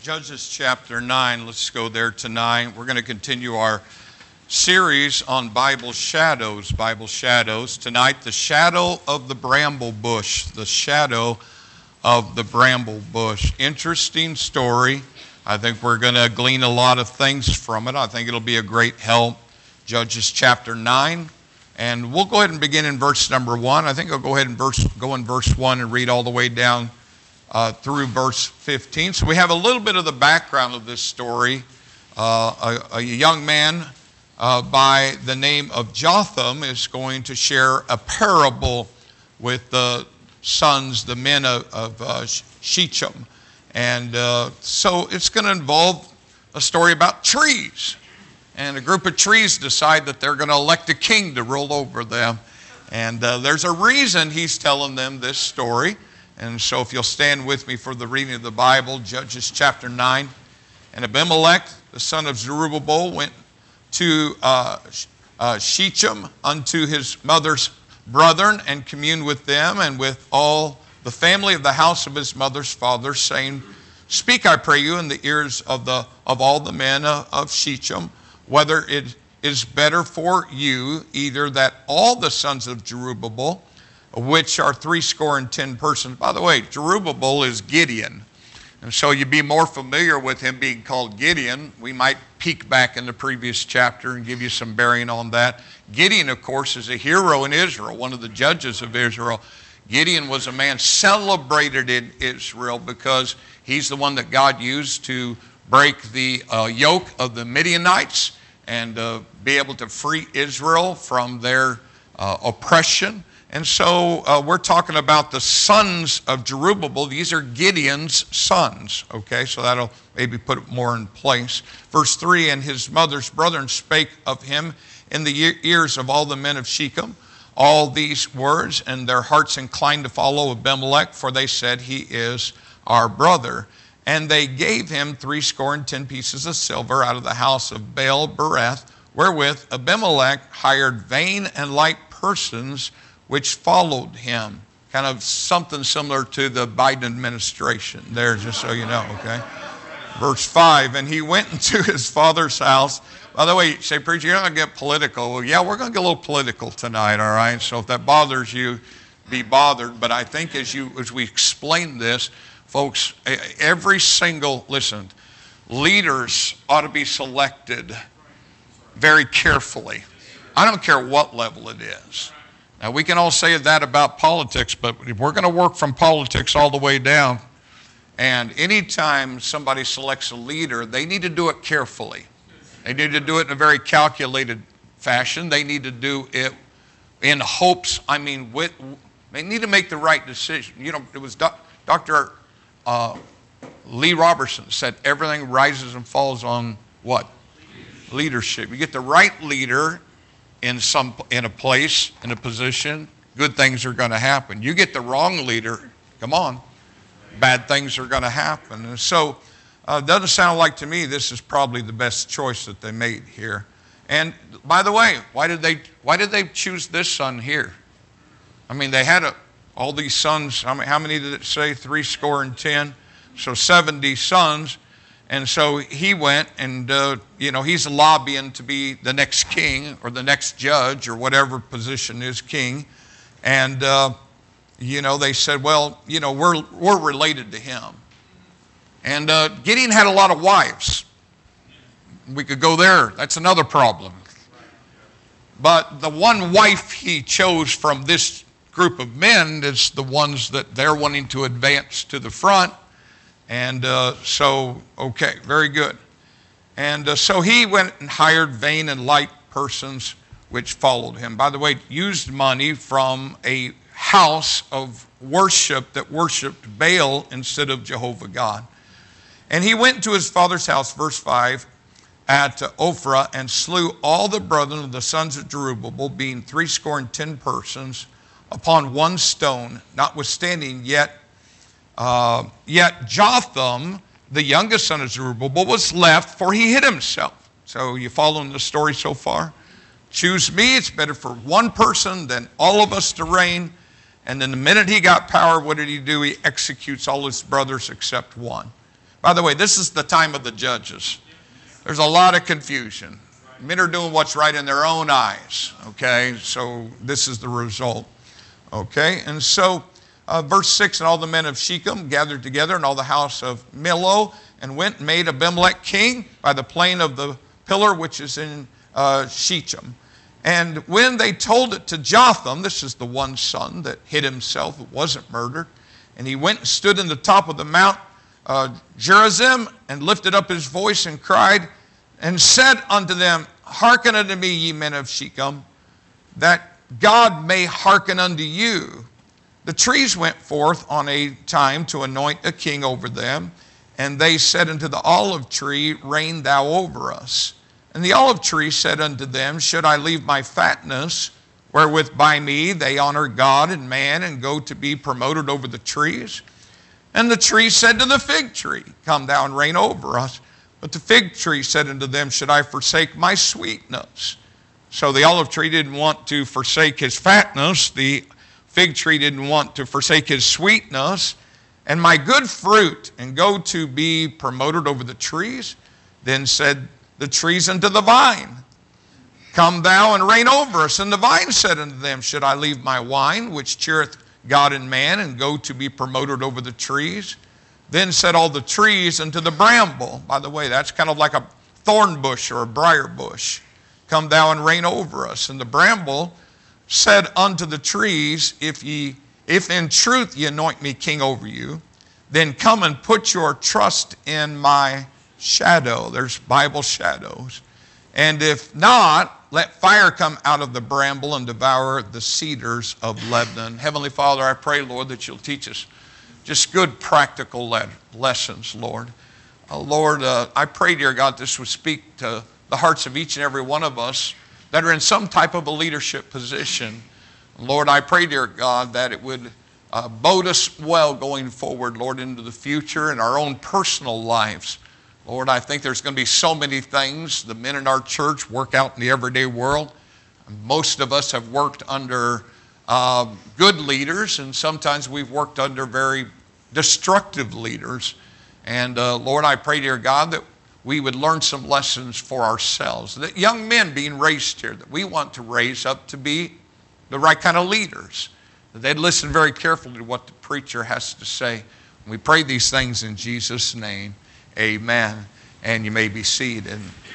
Judges chapter 9, let's go there tonight. We're going to continue our series on Bible shadows. Tonight, the shadow of the bramble bush. The shadow of the bramble bush. Interesting story. I think we're going to glean a lot of things from it. I think it'll be a great help. Judges chapter 9. And we'll go ahead and begin in verse number 1. I think I'll go ahead and go in verse 1 and read all the way down through verse 15. So we have a little bit of the background of this story. A young man by the name of Jotham is going to share a parable with the sons, the men of Shechem. And so it's going to involve a story about trees. And a group of trees decide that they're going to elect a king to rule over them. And there's a reason he's telling them this story. And so if you'll stand with me for the reading of the Bible, Judges chapter 9. And Abimelech, the son of Zerubbabel, went to Shechem unto his mother's brethren and communed with them and with all the family of the house of his mother's father, saying, Speak, I pray you, in the ears of all the men of Shechem, whether it is better for you either that all the sons of Zerubbabel, which are 70 persons. By the way, Zerubbabel is Gideon. And so you'd be more familiar with him being called Gideon. We might peek back in the previous chapter and give you some bearing on that. Gideon, of course, is a hero in Israel, one of the judges of Israel. Gideon was a man celebrated in Israel because he's the one that God used to break the yoke of the Midianites and be able to free Israel from their oppression. And so we're talking about the sons of Zerubbabel. These are Gideon's sons. Okay, so that'll maybe put it more in place. Verse 3, And his mother's brethren spake of him in the ears of all the men of Shechem all these words, and their hearts inclined to follow Abimelech, for they said, He is our brother. And they gave him 70 pieces of silver out of the house of Baal Bereth, wherewith Abimelech hired vain and light persons which followed him. Kind of something similar to the Biden administration there, just so you know, okay? Verse 5, And he went into his father's house. By the way, you say, Preacher, you're not going to get political. Well, yeah, we're going to get a little political tonight, all right? So if that bothers you, be bothered. But I think as we explain this, folks, listen, leaders ought to be selected very carefully. I don't care what level it is. Now, we can all say that about politics, but if we're going to work from politics all the way down, and anytime somebody selects a leader, they need to do it carefully. They need to do it in a very calculated fashion. They need to do it in hopes, they need to make the right decision. You know, it was Dr. Lee Robertson said everything rises and falls on what? Leadership. You get the right leader in a place, in a position, good things are going to happen. You get the wrong leader, come on, bad things are going to happen. And so it doesn't sound like to me this is probably the best choice that they made here. And by the way, why did they choose this son here? I mean, they had all these sons. How many did it say? 70. So 70 sons. And so he went and, he's lobbying to be the next king or the next judge or whatever position is king. And, they said, well, we're related to him. And Gideon had a lot of wives. We could go there. That's another problem. But the one wife he chose from this group of men is the ones that they're wanting to advance to the front. And okay, very good. And so he went and hired vain and light persons which followed him. By the way, used money from a house of worship that worshiped Baal instead of Jehovah God. And he went to his father's house, verse 5, at Ophrah, and slew all the brethren of the sons of Zerubbabel, being 70 persons, upon one stone, notwithstanding yet Jotham, the youngest son of Zerubbabel, was left, for he hid himself. So you following the story so far? Choose me, it's better for one person than all of us to reign. And then the minute he got power, what did he do? He executes all his brothers except one. By the way, this is the time of the judges. There's a lot of confusion. Men are doing what's right in their own eyes, okay? So this is the result, okay? And so verse 6, and all the men of Shechem gathered together, and all the house of Millo, and went and made Abimelech king by the plain of the pillar, which is in Shechem. And when they told it to Jotham, this is the one son that hid himself, who wasn't murdered, and he went and stood in the top of the mount Gerizim, and lifted up his voice and cried, and said unto them, Hearken unto me, ye men of Shechem, that God may hearken unto you. The trees went forth on a time to anoint a king over them, and they said unto the olive tree, Reign thou over us. And the olive tree said unto them, Should I leave my fatness, wherewith by me they honor God and man, and go to be promoted over the trees? And the tree said to the fig tree, Come thou and reign over us. But the fig tree said unto them, Should I forsake my sweetness? So the olive tree didn't want to forsake his fatness. The fig tree didn't want to forsake his sweetness. And my good fruit, and go to be promoted over the trees? Then said the trees unto the vine, Come thou and reign over us. And the vine said unto them, Should I leave my wine, which cheereth God and man, and go to be promoted over the trees? Then said all the trees unto the bramble. By the way, that's kind of like a thorn bush or a briar bush. Come thou and reign over us. And the bramble said unto the trees, If in truth ye anoint me king over you, then come and put your trust in my shadow. There's Bible shadows. And if not, let fire come out of the bramble and devour the cedars of Lebanon. Heavenly Father, I pray, Lord, that you'll teach us just good practical lessons, Lord. Lord, I pray, dear God, this would speak to the hearts of each and every one of us that are in some type of a leadership position. Lord, I pray, dear God, that it would bode us well going forward, Lord, into the future in our own personal lives. Lord, I think there's going to be so many things the men in our church work out in the everyday world. Most of us have worked under good leaders, and sometimes we've worked under very destructive leaders. And Lord, I pray, dear God, that we would learn some lessons for ourselves. That young men being raised here, that we want to raise up to be the right kind of leaders. That they'd listen very carefully to what the preacher has to say. We pray these things in Jesus' name. Amen. And you may be seated.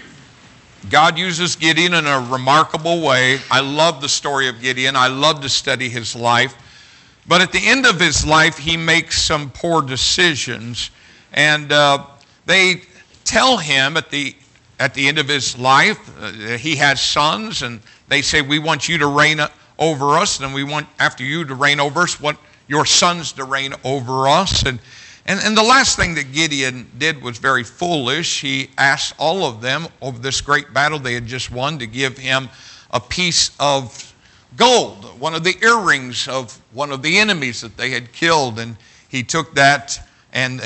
God uses Gideon in a remarkable way. I love the story of Gideon. I love to study his life. But at the end of his life, he makes some poor decisions. And they tell him at the end of his life, he has sons, and they say, we want you to reign over us, and we want, after you to reign over us, want your sons to reign over us. And the last thing that Gideon did was very foolish. He asked all of them over this great battle they had just won to give him a piece of gold, one of the earrings of one of the enemies that they had killed. And he took that and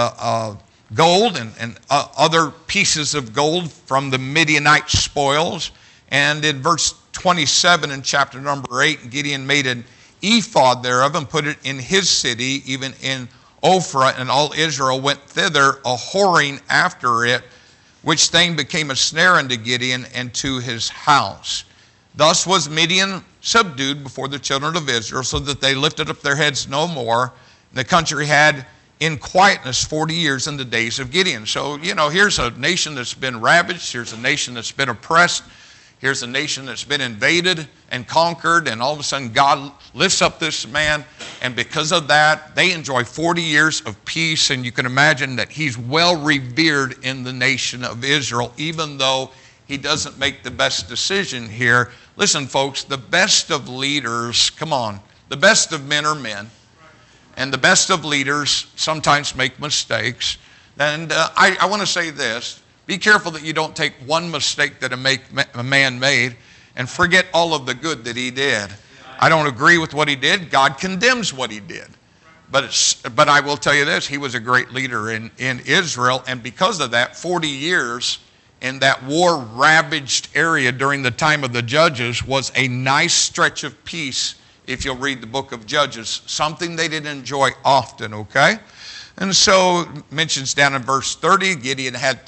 gold and other pieces of gold from the Midianite spoils. And in verse 27 in chapter number 8, Gideon made an ephod thereof and put it in his city, even in Ophrah, and all Israel went thither a-whoring after it, which thing became a snare unto Gideon and to his house. Thus was Midian subdued before the children of Israel, so that they lifted up their heads no more. The country had in quietness 40 years in the days of Gideon. So, here's a nation that's been ravaged. Here's a nation that's been oppressed. Here's a nation that's been invaded and conquered, and all of a sudden God lifts up this man, and because of that, they enjoy 40 years of peace, and you can imagine that he's well revered in the nation of Israel, even though he doesn't make the best decision here. Listen, folks, the best of leaders, come on, the best of men are men, and the best of leaders sometimes make mistakes. And I want to say this. Be careful that you don't take one mistake that a man made and forget all of the good that he did. I don't agree with what he did. God condemns what he did. But I will tell you this, he was a great leader in Israel, and because of that, 40 years in that war-ravaged area during the time of the Judges was a nice stretch of peace if you'll read the book of Judges, something they didn't enjoy often, okay? And so it mentions down in verse 30, Gideon had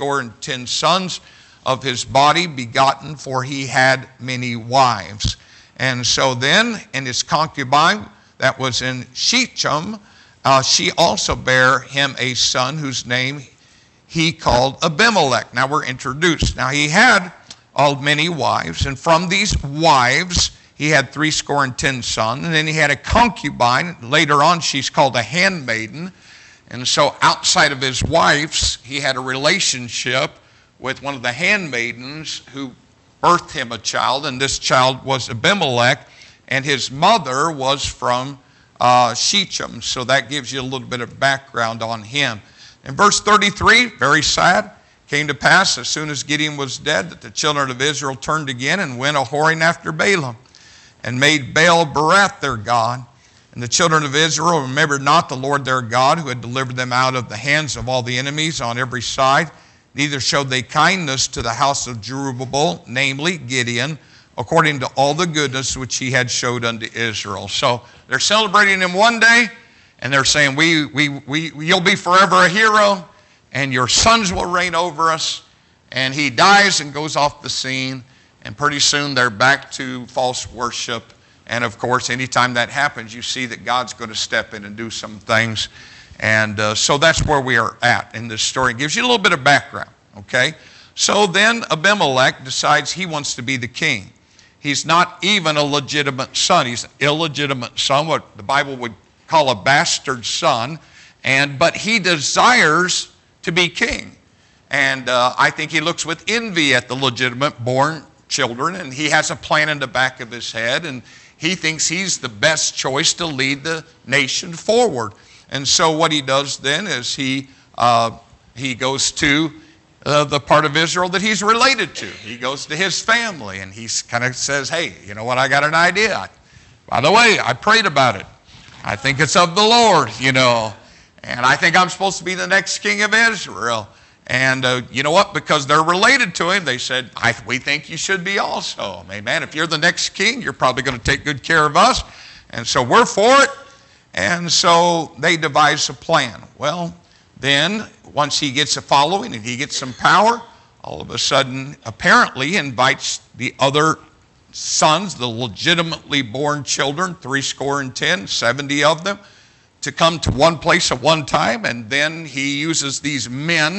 70 sons of his body begotten, for he had many wives. And so then, in his concubine, that was in Shechem, she also bare him a son whose name he called Abimelech. Now we're introduced. Now he had many wives, and from these wives he had 70 sons, and then he had a concubine. Later on she's called a handmaiden. And so outside of his wives, he had a relationship with one of the handmaidens who birthed him a child, and this child was Abimelech, and his mother was from Shechem. So that gives you a little bit of background on him. In verse 33, very sad, came to pass as soon as Gideon was dead that the children of Israel turned again and went a-whoring after Balaam, and made Baal-berith their god. And the children of Israel remembered not the Lord their God, who had delivered them out of the hands of all the enemies on every side. Neither showed they kindness to the house of Jerubbaal, namely Gideon, according to all the goodness which he had showed unto Israel. So they're celebrating him one day, and they're saying, you'll be forever a hero, and your sons will reign over us. And he dies and goes off the scene, and pretty soon they're back to false worship. And of course, anytime that happens, you see that God's going to step in and do some things. And so that's where we are at in this story. It gives you a little bit of background, okay? So then Abimelech decides he wants to be the king. He's not even a legitimate son. He's an illegitimate son, what the Bible would call a bastard son. But he desires to be king. And I think he looks with envy at the legitimate born children, and he has a plan in the back of his head, and he thinks he's the best choice to lead the nation forward. And so what he does then is he goes to the part of Israel that he's related to. He goes to his family, and he kind of says, hey, you know what, I got an idea. By the way, I prayed about it. I think it's of the Lord, and I think I'm supposed to be the next king of Israel. And you know what? Because they're related to him, they said, we think you should be also. Amen. If you're the next king, you're probably going to take good care of us. And so we're for it. And so they devise a plan. Well, then, once he gets a following and he gets some power, all of a sudden, apparently, he invites the other sons, the legitimately born children, 70 of them, to come to one place at one time. And then he uses these men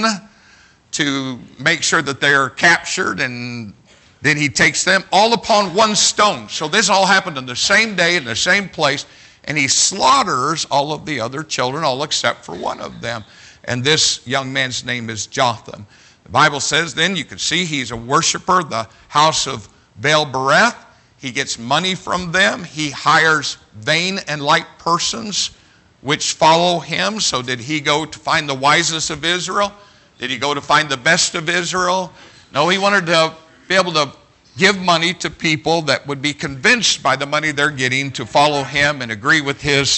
to make sure that they're captured, and then he takes them all upon one stone. So this all happened in the same day, in the same place, and he slaughters all of the other children, all except for one of them. And this young man's name is Jotham. The Bible says then, you can see he's a worshiper, the house of Baal-berith. He gets money from them. He hires vain and light persons which follow him. So did he go to find the wisest of Israel? Did he go to find the best of Israel? No, he wanted to be able to give money to people that would be convinced by the money they're getting to follow him and agree with his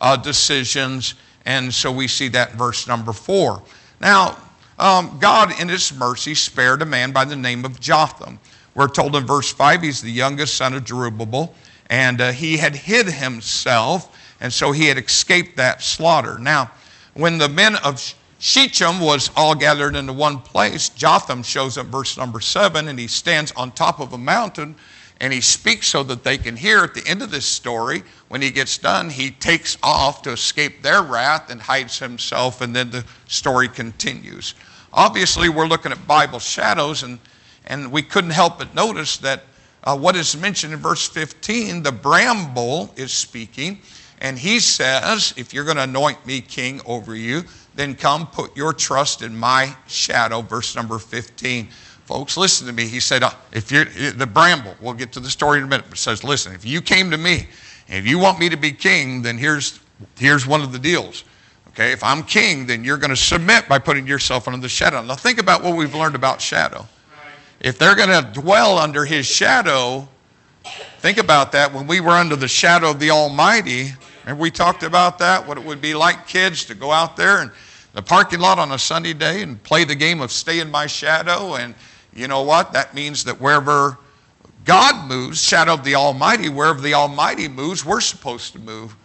decisions. And so we see that in verse number 4. Now, God in his mercy spared a man by the name of Jotham. We're told in verse 5 he's the youngest son of Jerubbaal, and he had hid himself, and so he had escaped that slaughter. Now, when the men of Shechem was all gathered into one place, Jotham shows up, verse number 7, and he stands on top of a mountain, and he speaks so that they can hear. At the end of this story, when he gets done, he takes off to escape their wrath and hides himself, and then the story continues. Obviously, we're looking at Bible shadows, and we couldn't help but notice that what is mentioned in verse 15, the bramble is speaking, and he says, if you're going to anoint me king over you, then come put your trust in my shadow, verse number 15. Folks, listen to me. He said, if you're the bramble, we'll get to the story in a minute, but it says, listen, if you came to me, and if you want me to be king, then here's one of the deals. Okay, if I'm king, then you're going to submit by putting yourself under the shadow. Now think about what we've learned about shadow. If they're going to dwell under his shadow, think about that. When we were under the shadow of the Almighty, remember we talked about that, what it would be like, kids, to go out there in the parking lot on a Sunday day and play the game of stay in my shadow. And you know what? That means that wherever God moves, shadow of the Almighty, wherever the Almighty moves, we're supposed to move.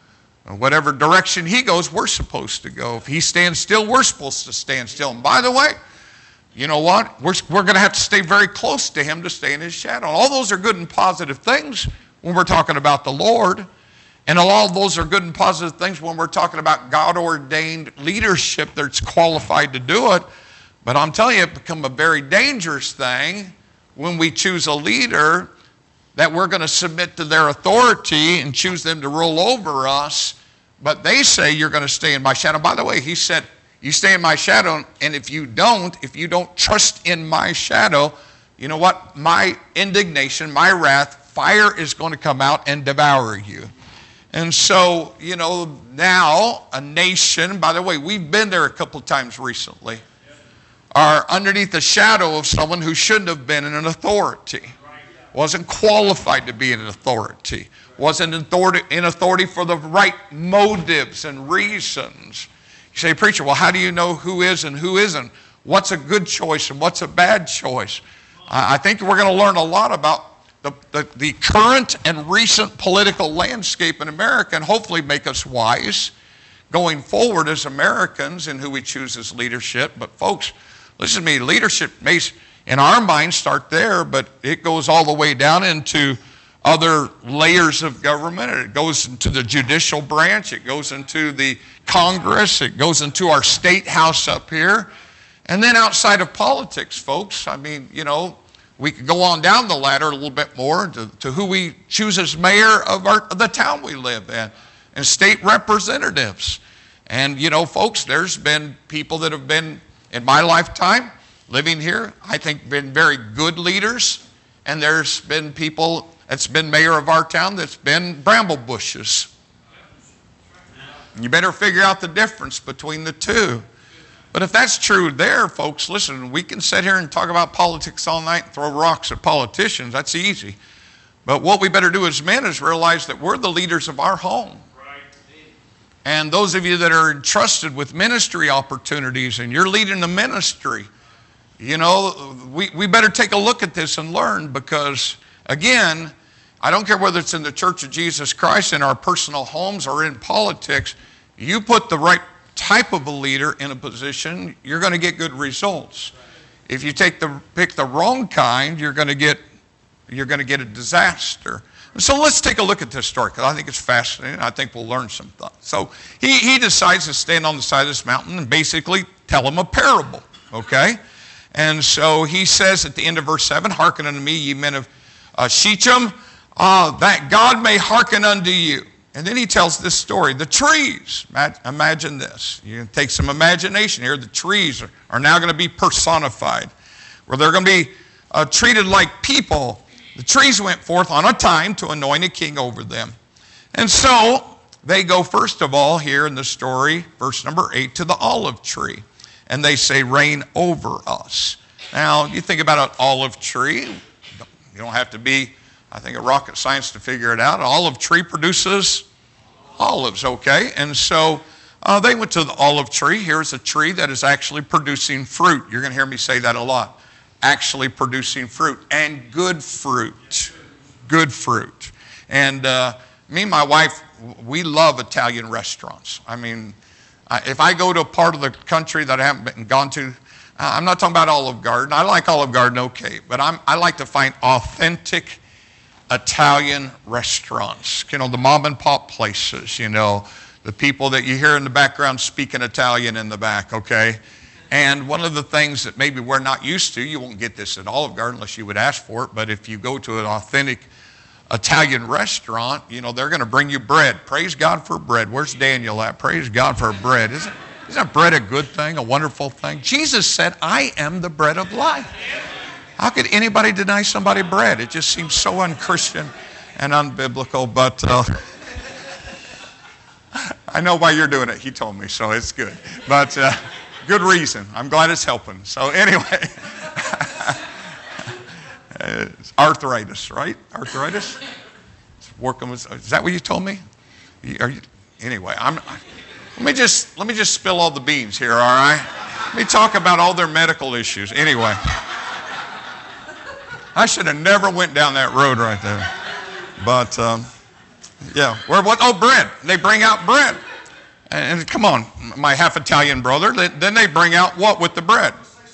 Whatever direction he goes, we're supposed to go. If he stands still, we're supposed to stand still. And by the way, you know what? We're going to have to stay very close to him to stay in his shadow. All those are good and positive things when we're talking about the Lord. And all of those are good and positive things when we're talking about God-ordained leadership that's qualified to do it. But I'm telling you, it becomes a very dangerous thing when we choose a leader that we're going to submit to their authority and choose them to rule over us. But they say, you're going to stay in my shadow. By the way, he said, you stay in my shadow, and if you don't trust in my shadow, you know what? My indignation, my wrath, fire is going to come out and devour you. And so, you know, now a nation, by the way, we've been there a couple of times recently, are underneath the shadow of someone who shouldn't have been in an authority. Wasn't qualified to be in an authority. Wasn't in authority for the right motives and reasons. You say, preacher, well, how do you know who is and who isn't? What's a good choice and what's a bad choice? I think we're going to learn a lot about the current and recent political landscape in America and hopefully make us wise going forward as Americans in who we choose as leadership. But folks, listen to me, leadership may in our minds start there, but it goes all the way down into other layers of government. It goes into the judicial branch. It goes into the Congress. It goes into our state house up here. And then outside of politics, folks, I mean, you know, we could go on down the ladder a little bit more to who we choose as mayor of the town we live in and state representatives. And, you know, folks, there's been people that have been, in my lifetime, living here, I think been very good leaders. And there's been people that's been mayor of our town that's been bramble bushes. You better figure out the difference between the two. But if that's true there, folks, listen, we can sit here and talk about politics all night and throw rocks at politicians. That's easy. But what we better do as men is realize that we're the leaders of our home. And those of you that are entrusted with ministry opportunities and you're leading the ministry, you know, we better take a look at this and learn because, again, I don't care whether it's in the Church of Jesus Christ, in our personal homes, or in politics, you put the right type of a leader in a position, you're going to get good results. If you pick the wrong kind, you're going to get a disaster. So let's take a look at this story because I think it's fascinating. I think we'll learn some things. So he decides to stand on the side of this mountain and basically tell him a parable, okay? And so he says at the end of verse 7, hearken unto me, ye men of Shechem, that God may hearken unto you. And then he tells this story. The trees, imagine this. You can take some imagination here. The trees are now going to be personified, where they're going to be treated like people. The trees went forth on a time to anoint a king over them. And so they go, first of all, here in the story, verse number 8, to the olive tree. And they say, reign over us. Now, you think about an olive tree. You don't have to be, I think, a rocket science to figure it out. An olive tree produces olives, okay? And so they went to the olive tree. Here's a tree that is actually producing fruit. You're going to hear me say that a lot. Actually producing fruit, and good fruit. Good fruit. And me and my wife, we love Italian restaurants. I mean, if I go to a part of the country that I haven't gone to, I'm not talking about Olive Garden. I like Olive Garden, okay, but I like to find authentic Italian restaurants. You know, the mom and pop places, you know, the people that you hear in the background speaking Italian in the back, okay? And one of the things that maybe we're not used to, you won't get this at Olive Garden unless you would ask for it, but if you go to an authentic Italian restaurant, you know, they're going to bring you bread. Praise God for bread. Where's Daniel at? Praise God for bread. Isn't bread a good thing, a wonderful thing? Jesus said, I am the bread of life. How could anybody deny somebody bread? It just seems so unchristian and unbiblical, but I know why you're doing it. He told me, so it's good. But good reason. I'm glad it's helping. So anyway, it's arthritis, right? Arthritis? It's working with, is that what you told me? Anyway, let me just spill all the beans here, all right? Let me talk about all their medical issues. Anyway, I should have never went down that road right there. But Yeah. Where what? Oh, bread. They bring out bread. And come on, my half Italian brother. Then they bring out what with the bread?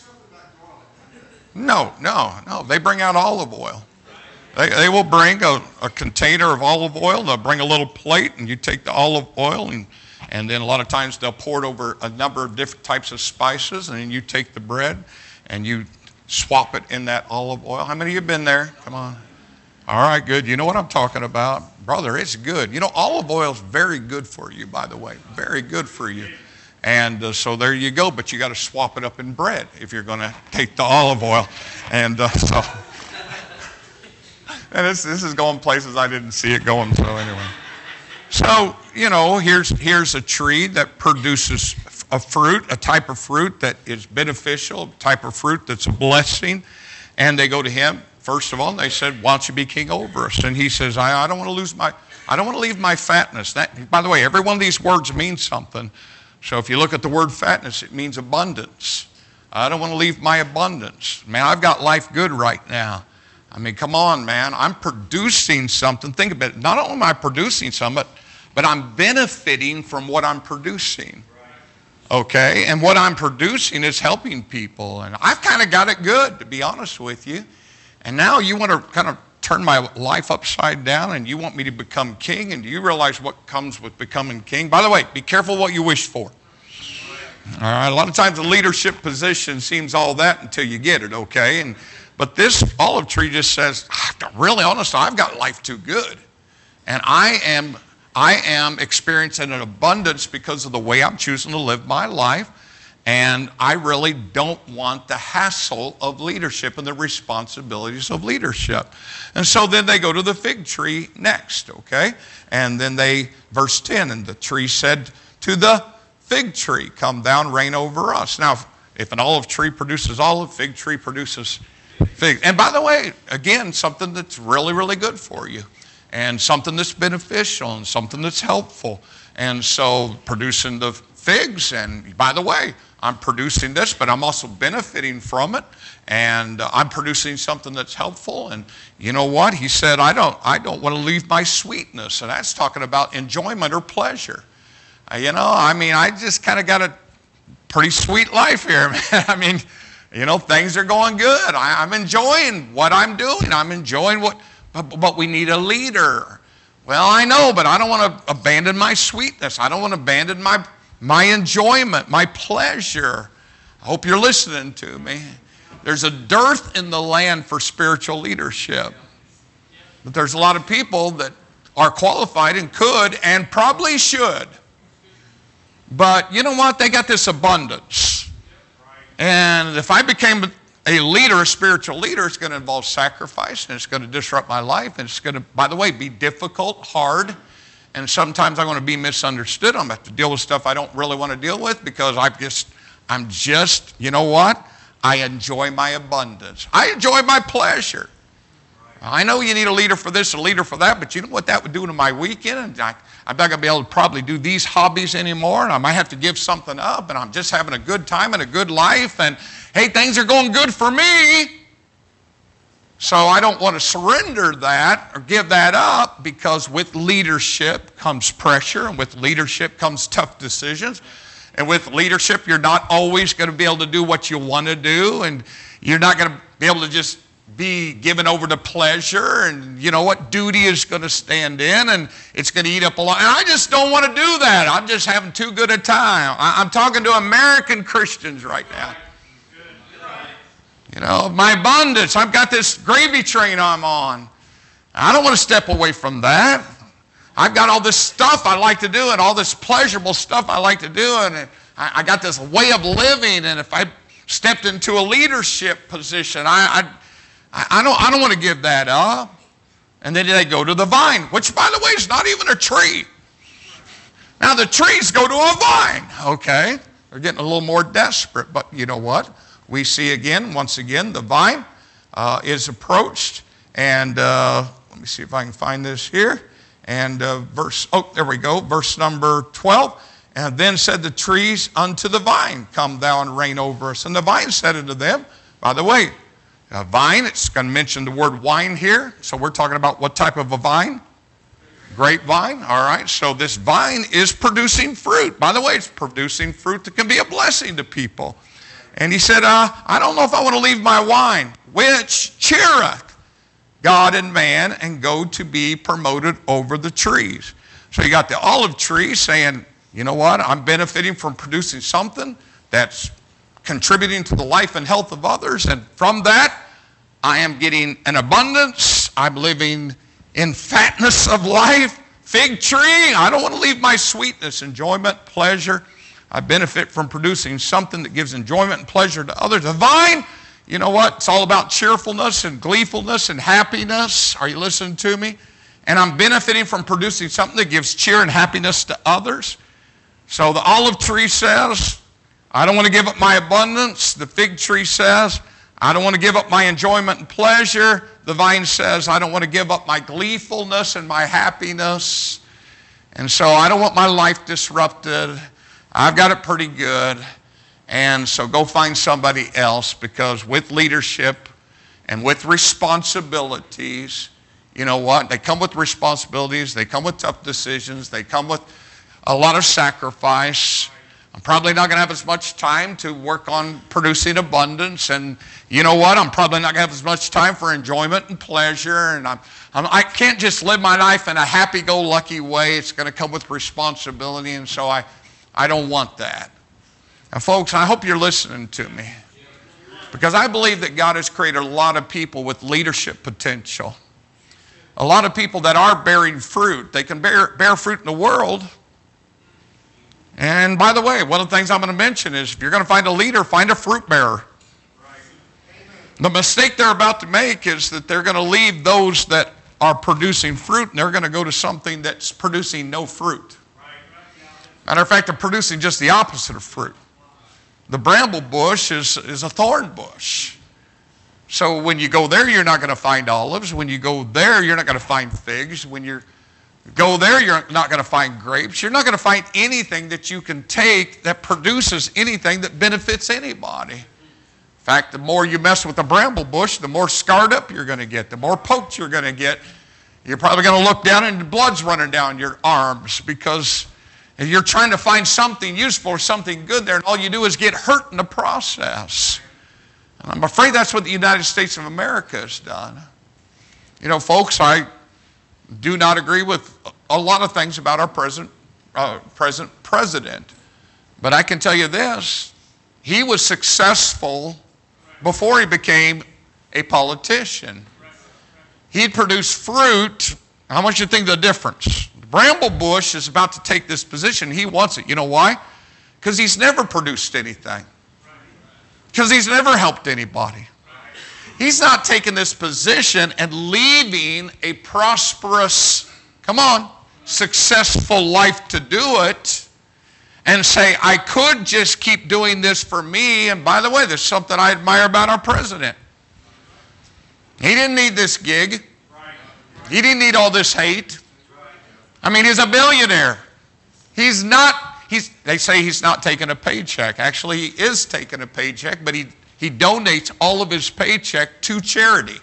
No. They bring out olive oil. They will bring a container of olive oil. They'll bring a little plate, and you take the olive oil, and then a lot of times they'll pour it over a number of different types of spices, and then you take the bread and you swap it in that olive oil. How many of you have been there? Come on. All right, good. You know what I'm talking about. Brother, it's good. You know, olive oil is very good for you, by the way. Very good for you. And so there you go. But you got to swap it up in bread if you're going to take the olive oil. And and this is going places I didn't see it going. So anyway. So, you know, here's a tree that produces a fruit, a type of fruit that is beneficial, a type of fruit that's a blessing. And they go to him. First of all, they said, why don't you be king over us? And he says, I don't want to leave my fatness. That, by the way, every one of these words means something. So if you look at the word fatness, it means abundance. I don't want to leave my abundance. Man, I've got life good right now. I mean, come on, man. I'm producing something. Think about it. Not only am I producing something, but I'm benefiting from what I'm producing. Okay? And what I'm producing is helping people. And I've kind of got it good, to be honest with you. And now you want to kind of turn my life upside down and you want me to become king, and do you realize what comes with becoming king? By the way, be careful what you wish for. All right, a lot of times the leadership position seems all that until you get it, okay? But this olive tree just says, really honest, I've got life too good. And I am experiencing an abundance because of the way I'm choosing to live my life. And I really don't want the hassle of leadership and the responsibilities of leadership. And so then they go to the fig tree next, okay? And then verse 10, and the tree said to the fig tree, come down, reign over us. Now, if an olive tree produces olive, fig tree produces fig. And by the way, again, something that's really, really good for you. And something that's beneficial and something that's helpful. And so producing the figs, and by the way, I'm producing this, but I'm also benefiting from it, and I'm producing something that's helpful. And you know what? He said, I don't want to leave my sweetness, and that's talking about enjoyment or pleasure. You know, I mean, I just kind of got a pretty sweet life here, man. I mean, you know, things are going good. I'm enjoying what I'm doing. I'm enjoying but we need a leader. Well, I know, but I don't want to abandon my sweetness. I don't want to abandon my enjoyment, my pleasure. I hope you're listening to me. There's a dearth in the land for spiritual leadership. But there's a lot of people that are qualified and could and probably should. But you know what? They got this abundance. And if I became a leader, a spiritual leader, it's going to involve sacrifice, and it's going to disrupt my life, and it's going to, by the way, be difficult, hard, and sometimes I'm going to be misunderstood. I'm going to have to deal with stuff I don't really want to deal with because I'm just, you know what? I enjoy my abundance. I enjoy my pleasure. I know you need a leader for this, a leader for that, but you know what that would do to my weekend? And I'm not going to be able to probably do these hobbies anymore, and I might have to give something up, and I'm just having a good time and a good life, and hey, things are going good for me. So I don't want to surrender that or give that up, because with leadership comes pressure, and with leadership comes tough decisions. And with leadership, you're not always going to be able to do what you want to do, and you're not going to be able to just be given over to pleasure, and you know what? Duty is going to stand in, and it's going to eat up a lot. And I just don't want to do that. I'm just having too good a time. I'm talking to American Christians right now. You know, my abundance. I've got this gravy train I'm on. I don't want to step away from that. I've got all this stuff I like to do and all this pleasurable stuff I like to do, and I got this way of living, and if I stepped into a leadership position, I don't want to give that up. And then they go to the vine, which, by the way, is not even a tree. Now, the trees go to a vine, okay? They're getting a little more desperate, but you know what? We see once again, the vine is approached, and let me see if I can find this here. And there we go, verse number 12. And then said the trees unto the vine, come thou and reign over us. And the vine said unto them, by the way, a vine, it's going to mention the word wine here. So we're talking about what type of a vine? Grapevine, all right. So this vine is producing fruit. By the way, it's producing fruit that can be a blessing to people. And he said, I don't know if I want to leave my wine, which cheereth God and man, and go to be promoted over the trees. So you got the olive tree saying, you know what, I'm benefiting from producing something that's contributing to the life and health of others. And from that, I am getting an abundance. I'm living in fatness of life. Fig tree, I don't want to leave my sweetness, enjoyment, pleasure. I benefit from producing something that gives enjoyment and pleasure to others. The vine, you know what? It's all about cheerfulness and gleefulness and happiness. Are you listening to me? And I'm benefiting from producing something that gives cheer and happiness to others. So the olive tree says, I don't want to give up my abundance. The fig tree says, I don't want to give up my enjoyment and pleasure. The vine says, I don't want to give up my gleefulness and my happiness. And so I don't want my life disrupted. I've got it pretty good. And so go find somebody else, because with leadership and with responsibilities, you know what? They come with responsibilities. They come with tough decisions. They come with a lot of sacrifice. I'm probably not going to have as much time to work on producing abundance. And you know what? I'm probably not going to have as much time for enjoyment and pleasure. And I can't just live my life in a happy-go-lucky way. It's going to come with responsibility. And so I don't want that. Now, folks, I hope you're listening to me, because I believe that God has created a lot of people with leadership potential. A lot of people that are bearing fruit. They can bear fruit in the world. And by the way, one of the things I'm going to mention is, if you're going to find a leader, find a fruit bearer. The mistake they're about to make is that they're going to leave those that are producing fruit, and they're going to go to something that's producing no fruit. Matter of fact, they're producing just the opposite of fruit. The bramble bush is a thorn bush. So when you go there, you're not going to find olives. When you go there, you're not going to find figs. When you go there, you're not going to find grapes. You're not going to find anything that you can take that produces anything that benefits anybody. In fact, the more you mess with the bramble bush, the more scarred up you're going to get, the more poked you're going to get. You're probably going to look down and the blood's running down your arms, because if you're trying to find something useful or something good there, and all you do is get hurt in the process. And I'm afraid that's what the United States of America has done. You know, folks, I do not agree with a lot of things about our present president. But I can tell you this, he was successful before he became a politician. He'd produced fruit. How much do you think the difference? The bramble bush is about to take this position. He wants it. You know why? Because he's never produced anything. Because he's never helped anybody. He's not taking this position and leaving a prosperous, come on, successful life to do it, and say, I could just keep doing this for me. And by the way, there's something I admire about our president. He didn't need this gig. He didn't need all this hate. I mean, he's a billionaire. They say he's not taking a paycheck. Actually, he is taking a paycheck, but he donates all of his paycheck to charity.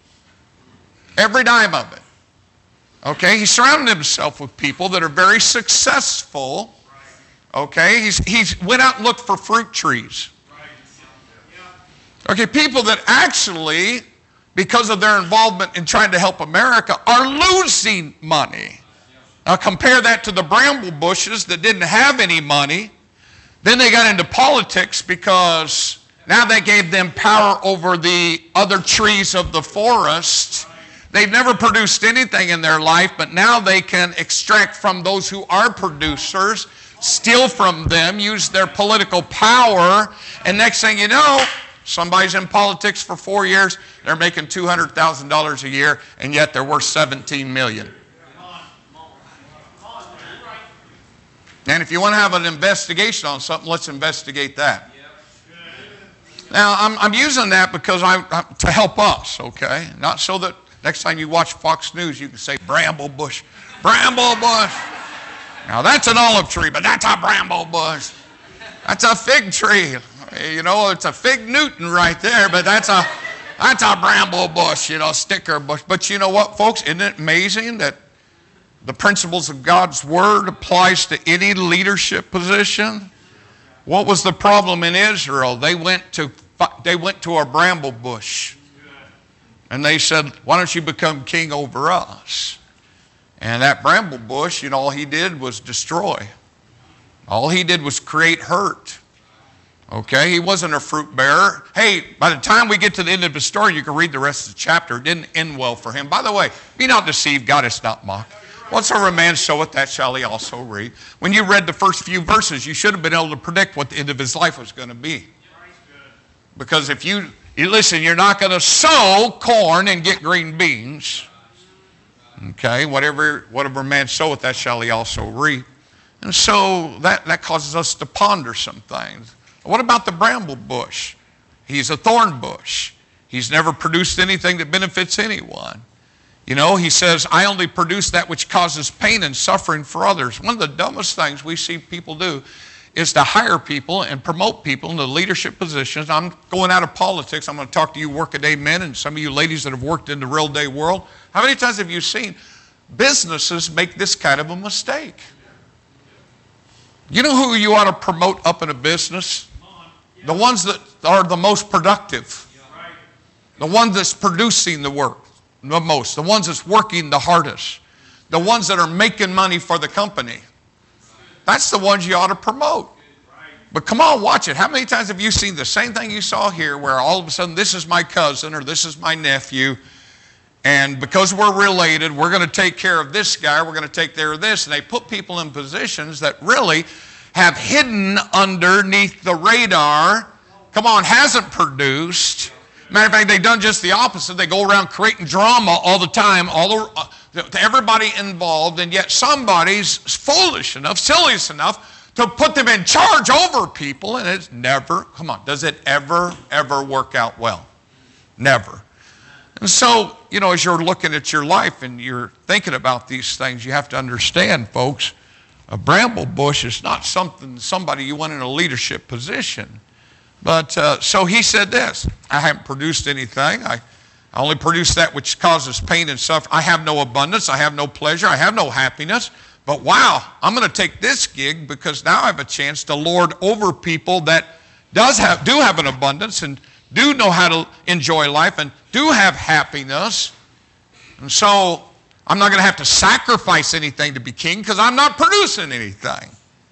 Every dime of it. Okay? He surrounded himself with people that are very successful. Okay? He's went out and looked for fruit trees. Okay, people that actually, because of their involvement in trying to help America, are losing money. Now compare that to the bramble bushes that didn't have any money. Then they got into politics because now they gave them power over the other trees of the forest. They've never produced anything in their life, but now they can extract from those who are producers, steal from them, use their political power, and next thing you know, somebody's in politics for 4 years, they're making $200,000 a year, and yet they're worth $17 million. And if you want to have an investigation on something, let's investigate that. Now, I'm using that because to help us, okay? Not so that next time you watch Fox News, you can say, bramble bush, bramble bush. Now, that's an olive tree, but that's a bramble bush. That's a fig tree. You know, it's a fig Newton right there, but that's a bramble bush, you know, sticker bush. But you know what, folks? Isn't it amazing that the principles of God's Word applies to any leadership position. What was the problem in Israel? They went to a bramble bush. And they said, why don't you become king over us? And that bramble bush, all he did was destroy. All he did was create hurt. Okay, he wasn't a fruit bearer. Hey, by the time we get to the end of the story, you can read the rest of the chapter. It didn't end well for him. By the way, be not deceived, God is not mocked. Whatsoever a man soweth, that shall he also reap. When you read the first few verses, you should have been able to predict what the end of his life was going to be. Because if you listen, you're not going to sow corn and get green beans. Okay, whatever a man soweth, that shall he also reap. And so that causes us to ponder some things. What about the bramble bush? He's a thorn bush. He's never produced anything that benefits anyone. He says, I only produce that which causes pain and suffering for others. One of the dumbest things we see people do is to hire people and promote people into leadership positions. I'm going out of politics. I'm going to talk to you workaday men and some of you ladies that have worked in the real day world. How many times have you seen businesses make this kind of a mistake? You know who you ought to promote up in a business? The ones that are the most productive. The ones that's producing the work the most. The ones that's working the hardest. The ones that are making money for the company. That's the ones you ought to promote. But come on, watch it. How many times have you seen the same thing you saw here where all of a sudden this is my cousin or this is my nephew, and because we're related, we're going to take care of this guy, we're going to take care of this, and they put people in positions that really have hidden underneath the radar, hasn't produced. Matter of fact, they've done just the opposite. They go around creating drama all the time, to everybody involved, and yet somebody's foolish enough, silly enough to put them in charge over people, and it's never, does it ever work out well? Never. And so, as you're looking at your life and you're thinking about these things, you have to understand, folks, a bramble bush is not somebody you want in a leadership position. But so he said this, I haven't produced anything. I only produce that which causes pain and suffering. I have no abundance. I have no pleasure. I have no happiness. But wow, I'm going to take this gig because now I have a chance to lord over people that do have an abundance and do know how to enjoy life and do have happiness. And so I'm not going to have to sacrifice anything to be king because I'm not producing anything.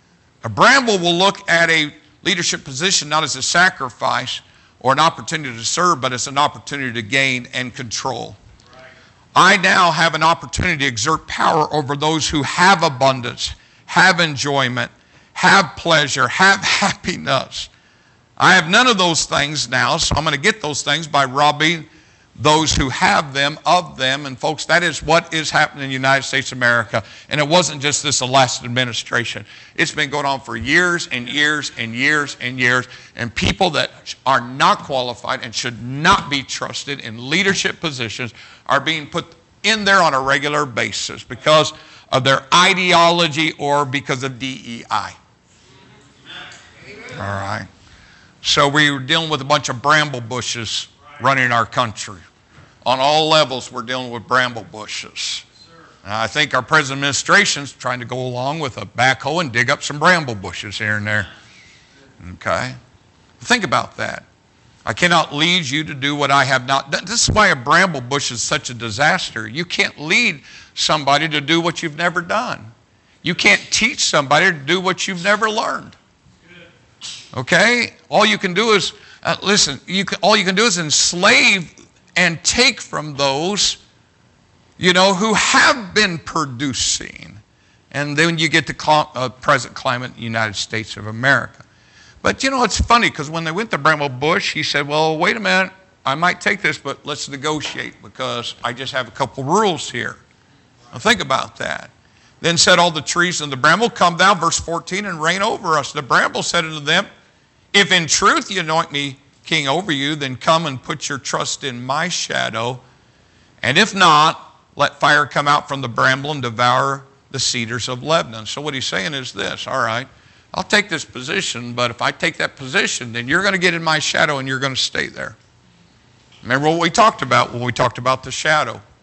A bramble will look at a leadership position not as a sacrifice or an opportunity to serve, but as an opportunity to gain and control. Right. I now have an opportunity to exert power over those who have abundance, have enjoyment, have pleasure, have happiness. I have none of those things now, so I'm going to get those things by robbing those who have them of them. And folks, that is what is happening in the United States of America. And it wasn't just this last administration. It's been going on for years and years and years and years. And people that are not qualified and should not be trusted in leadership positions are being put in there on a regular basis because of their ideology or because of DEI. All right. So we were dealing with a bunch of bramble bushes running our country. On all levels, we're dealing with bramble bushes. And I think our present administration's trying to go along with a backhoe and dig up some bramble bushes here and there. Okay? Think about that. I cannot lead you to do what I have not done. This is why a bramble bush is such a disaster. You can't lead somebody to do what you've never done. You can't teach somebody to do what you've never learned. Okay? All you can do is all you can do is enslave and take from those, who have been producing. And then you get the present climate in the United States of America. But, it's funny because when they went to Bramble Bush, he said, well, wait a minute, I might take this, but let's negotiate because I just have a couple rules here. Now think about that. Then said all the trees in the bramble, come thou, verse 14, and reign over us. The bramble said unto them, if in truth you anoint me king over you, then come and put your trust in my shadow. And if not, let fire come out from the bramble and devour the cedars of Lebanon. So what he's saying is this, all right, I'll take this position, but if I take that position, then you're going to get in my shadow and you're going to stay there. Remember what we talked about when we talked about the shadow.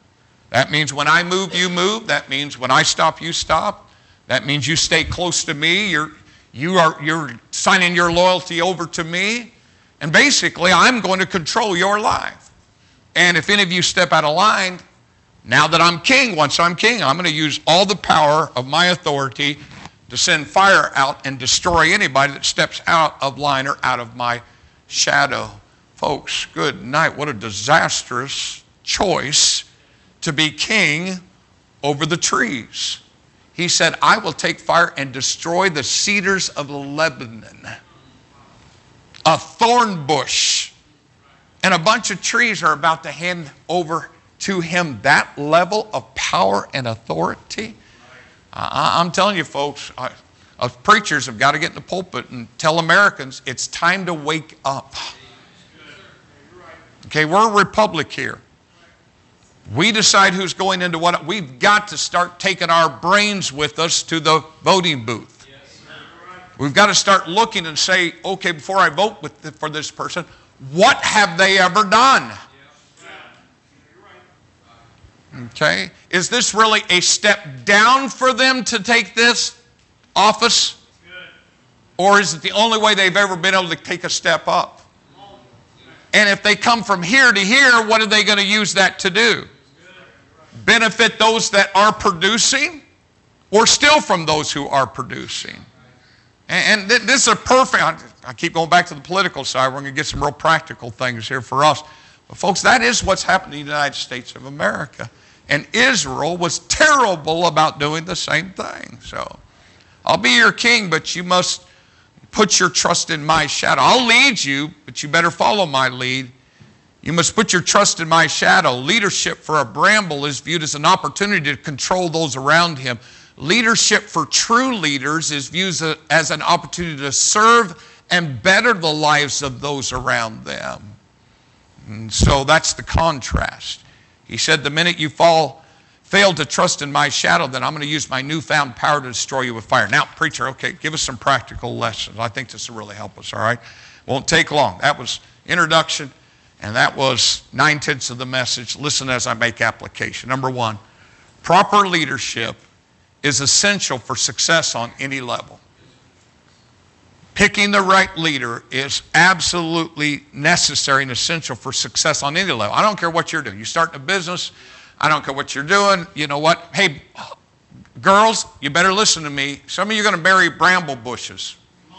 That means when I move, you move. That means when I stop, you stop. That means you stay close to me. You're signing your loyalty over to me. And basically, I'm going to control your life. And if any of you step out of line, now that I'm king, once I'm king, I'm going to use all the power of my authority to send fire out and destroy anybody that steps out of line or out of my shadow. Folks, good night. What a disastrous choice to be king over the trees. He said, I will take fire and destroy the cedars of Lebanon. A thorn bush and a bunch of trees are about to hand over to him that level of power and authority. I'm telling you, folks, preachers have got to get in the pulpit and tell Americans it's time to wake up. Okay, we're a republic here. We decide who's going into what. We've got to start taking our brains with us to the voting booth. We've got to start looking and say, okay, before I vote for this person, what have they ever done? Okay, is this really a step down for them to take this office? Or is it the only way they've ever been able to take a step up? And if they come from here to here, what are they going to use that to do? Benefit those that are producing or steal from those who are producing? And this is a perfect, I keep going back to the political side. We're going to get some real practical things here for us. But folks, that is what's happened in the United States of America. And Israel was terrible about doing the same thing. So, I'll be your king, but you must put your trust in my shadow. I'll lead you, but you better follow my lead. You must put your trust in my shadow. Leadership for a bramble is viewed as an opportunity to control those around him. Leadership for true leaders is viewed as an opportunity to serve and better the lives of those around them. And so that's the contrast. He said, the minute you fail to trust in my shadow, then I'm going to use my newfound power to destroy you with fire. Now, preacher, okay, give us some practical lessons. I think this will really help us, all right? Won't take long. That was introduction, and that was 9/10 of the message. Listen as I make application. Number one, proper leadership is essential for success on any level. Picking the right leader is absolutely necessary and essential for success on any level. I don't care what you're doing. You start a business, I don't care what you're doing. You know what? Hey, girls, you better listen to me. Some of you are going to marry bramble bushes.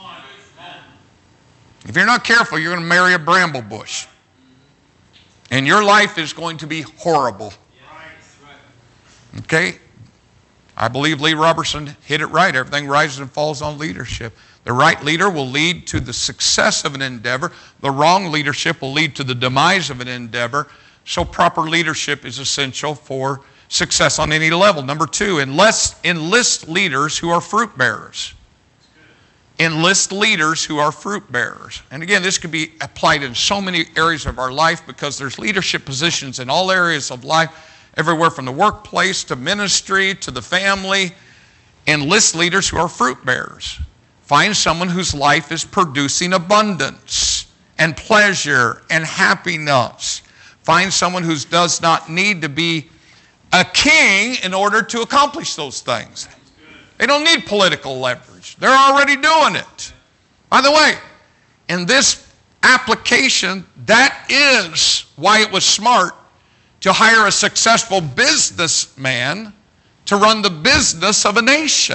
If you're not careful, you're going to marry a bramble bush. And your life is going to be horrible. Okay? I believe Lee Robertson hit it right. Everything rises and falls on leadership. The right leader will lead to the success of an endeavor. The wrong leadership will lead to the demise of an endeavor. So proper leadership is essential for success on any level. Number two, enlist leaders who are fruit bearers. Enlist leaders who are fruit bearers. And again, this could be applied in so many areas of our life because there's leadership positions in all areas of life, everywhere from the workplace to ministry to the family. Enlist leaders who are fruit bearers. Find someone whose life is producing abundance and pleasure and happiness. Find someone who does not need to be a king in order to accomplish those things. They don't need political leverage. They're already doing it. By the way, in this application, that is why it was smart to hire a successful businessman to run the business of a nation.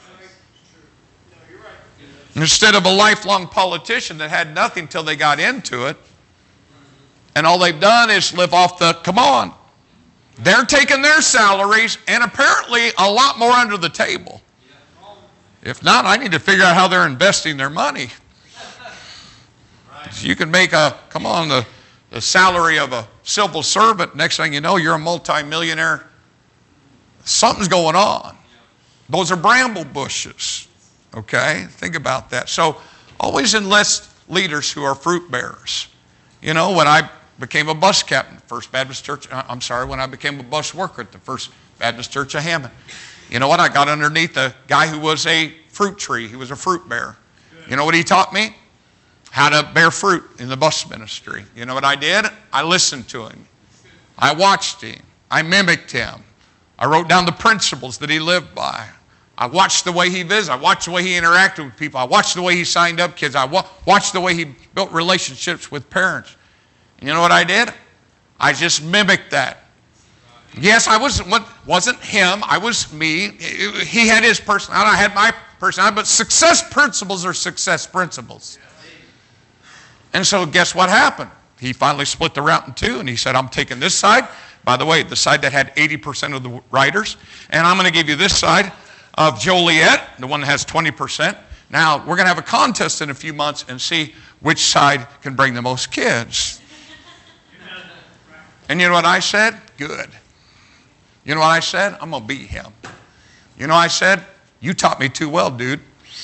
Instead of a lifelong politician that had nothing till they got into it. And all they've done is live off the, come on. They're taking their salaries and apparently a lot more under the table. If not, I need to figure out how they're investing their money. So you can make the salary of a civil servant. Next thing you know, you're a multimillionaire. Something's going on. Those are bramble bushes. Okay, think about that. So always enlist leaders who are fruit bearers. You know, when I became a bus captain at First Baptist Church, when I became a bus worker at the First Baptist Church of Hammond, you know what? I got underneath a guy who was a fruit tree. He was a fruit bearer. You know what he taught me? How to bear fruit in the bus ministry. You know what I did? I listened to him. I watched him. I mimicked him. I wrote down the principles that he lived by. I watched the way he visited. I watched the way he interacted with people. I watched the way he signed up kids. I watched the way he built relationships with parents. And you know what I did? I just mimicked that. Yes, I wasn't him. I was me. He had his personality. I had my personality. But success principles are success principles. And so guess what happened? He finally split the route in two, and he said, I'm taking this side. By the way, the side that had 80% of the riders. And I'm going to give you this side of Joliet, the one that has 20%. Now, we're going to have a contest in a few months and see which side can bring the most kids. And you know what I said? Good. You know what I said? I'm going to beat him. You know what I said? You taught me too well, dude.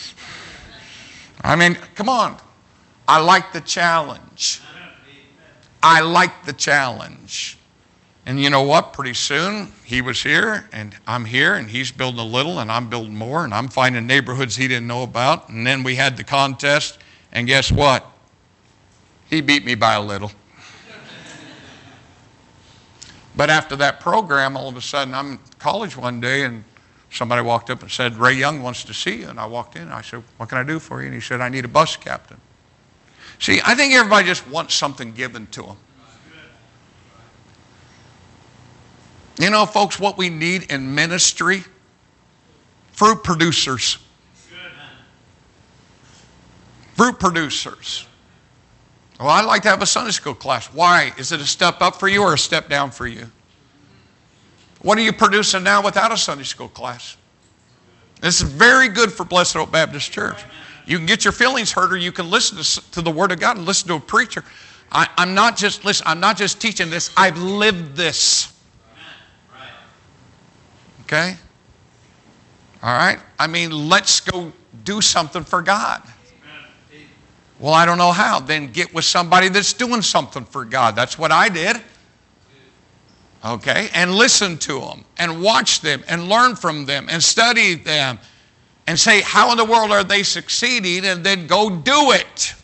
I mean, come on. I like the challenge. I like the challenge. And you know what? Pretty soon, he was here, and I'm here, and he's building a little, and I'm building more, and I'm finding neighborhoods he didn't know about. And then we had the contest, and guess what? He beat me by a little. But after that program, all of a sudden, I'm in college one day, and somebody walked up and said, Ray Young wants to see you. And I walked in, and I said, what can I do for you? And he said, I need a bus captain. See, I think everybody just wants something given to them. You know, folks, what we need in ministry? Fruit producers. Fruit producers. Well, I'd like to have a Sunday school class. Why? Is it a step up for you or a step down for you? What are you producing now without a Sunday school class? This is very good for Blessed Hope Baptist Church. You can get your feelings hurt, or you can listen to the Word of God and listen to a preacher. I'm not just teaching this. I've lived this. Okay? All right? I mean, let's go do something for God. Well, I don't know how. Then get with somebody that's doing something for God. That's what I did. Okay? And listen to them, and watch them, and learn from them, and study them, and say, how in the world are they succeeding? And then go do it.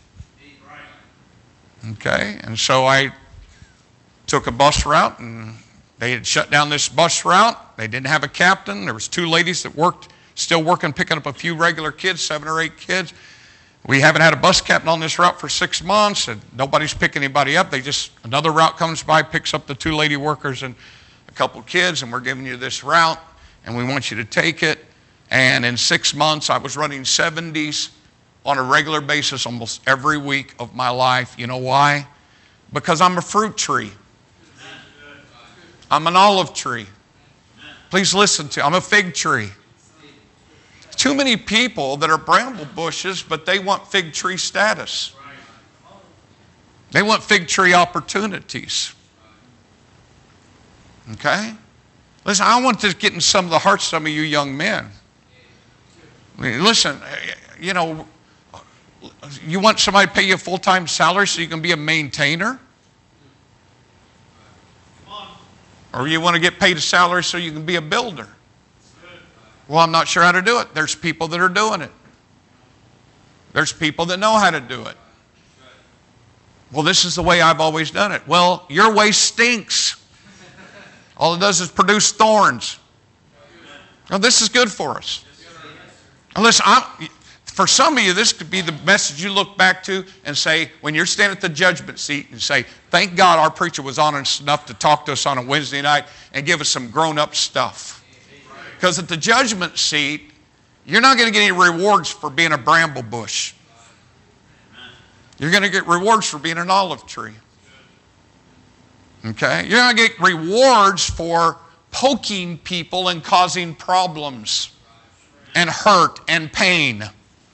Okay? And so I took a bus route, and they had shut down this bus route. They didn't have a captain. There was 2 ladies that still working, picking up a few regular kids, 7 or 8 kids. We haven't had a bus captain on this route for 6 months, and nobody's picking anybody up. Another route comes by, picks up the 2 lady workers and a couple kids, and we're giving you this route, and we want you to take it. And in 6 months, I was running 70s on a regular basis almost every week of my life. You know why? Because I'm a fruit tree. I'm an olive tree. Please listen to me. I'm a fig tree. Too many people that are bramble bushes, but they want fig tree status. They want fig tree opportunities. Okay? Listen, I want to get in some of the hearts of some of you young men. I mean, listen, you know, you want somebody to pay you a full-time salary so you can be a maintainer? Or you want to get paid a salary so you can be a builder? Well, I'm not sure how to do it. There's people that are doing it. There's people that know how to do it. Well, this is the way I've always done it. Well, your way stinks. All it does is produce thorns. Now, this is good for us. Now, listen, for some of you, this could be the message you look back to and say, when you're standing at the judgment seat and say, thank God our preacher was honest enough to talk to us on a Wednesday night and give us some grown-up stuff. Because at the judgment seat, you're not going to get any rewards for being a bramble bush. You're going to get rewards for being an olive tree. Okay? You're going to get rewards for poking people and causing problems and hurt and pain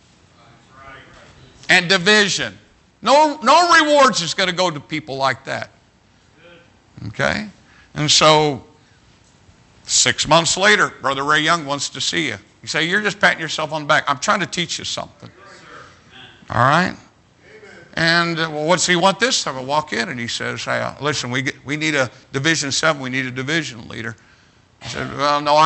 and division. No rewards is going to go to people like that. Okay? And so 6 months later, Brother Ray Young wants to see you. You say, you're just patting yourself on the back. I'm trying to teach you something. All right? And well, what's he want this time? I walk in and he says, hey, listen, we need a Division 7. We need a division leader. I said, well, no,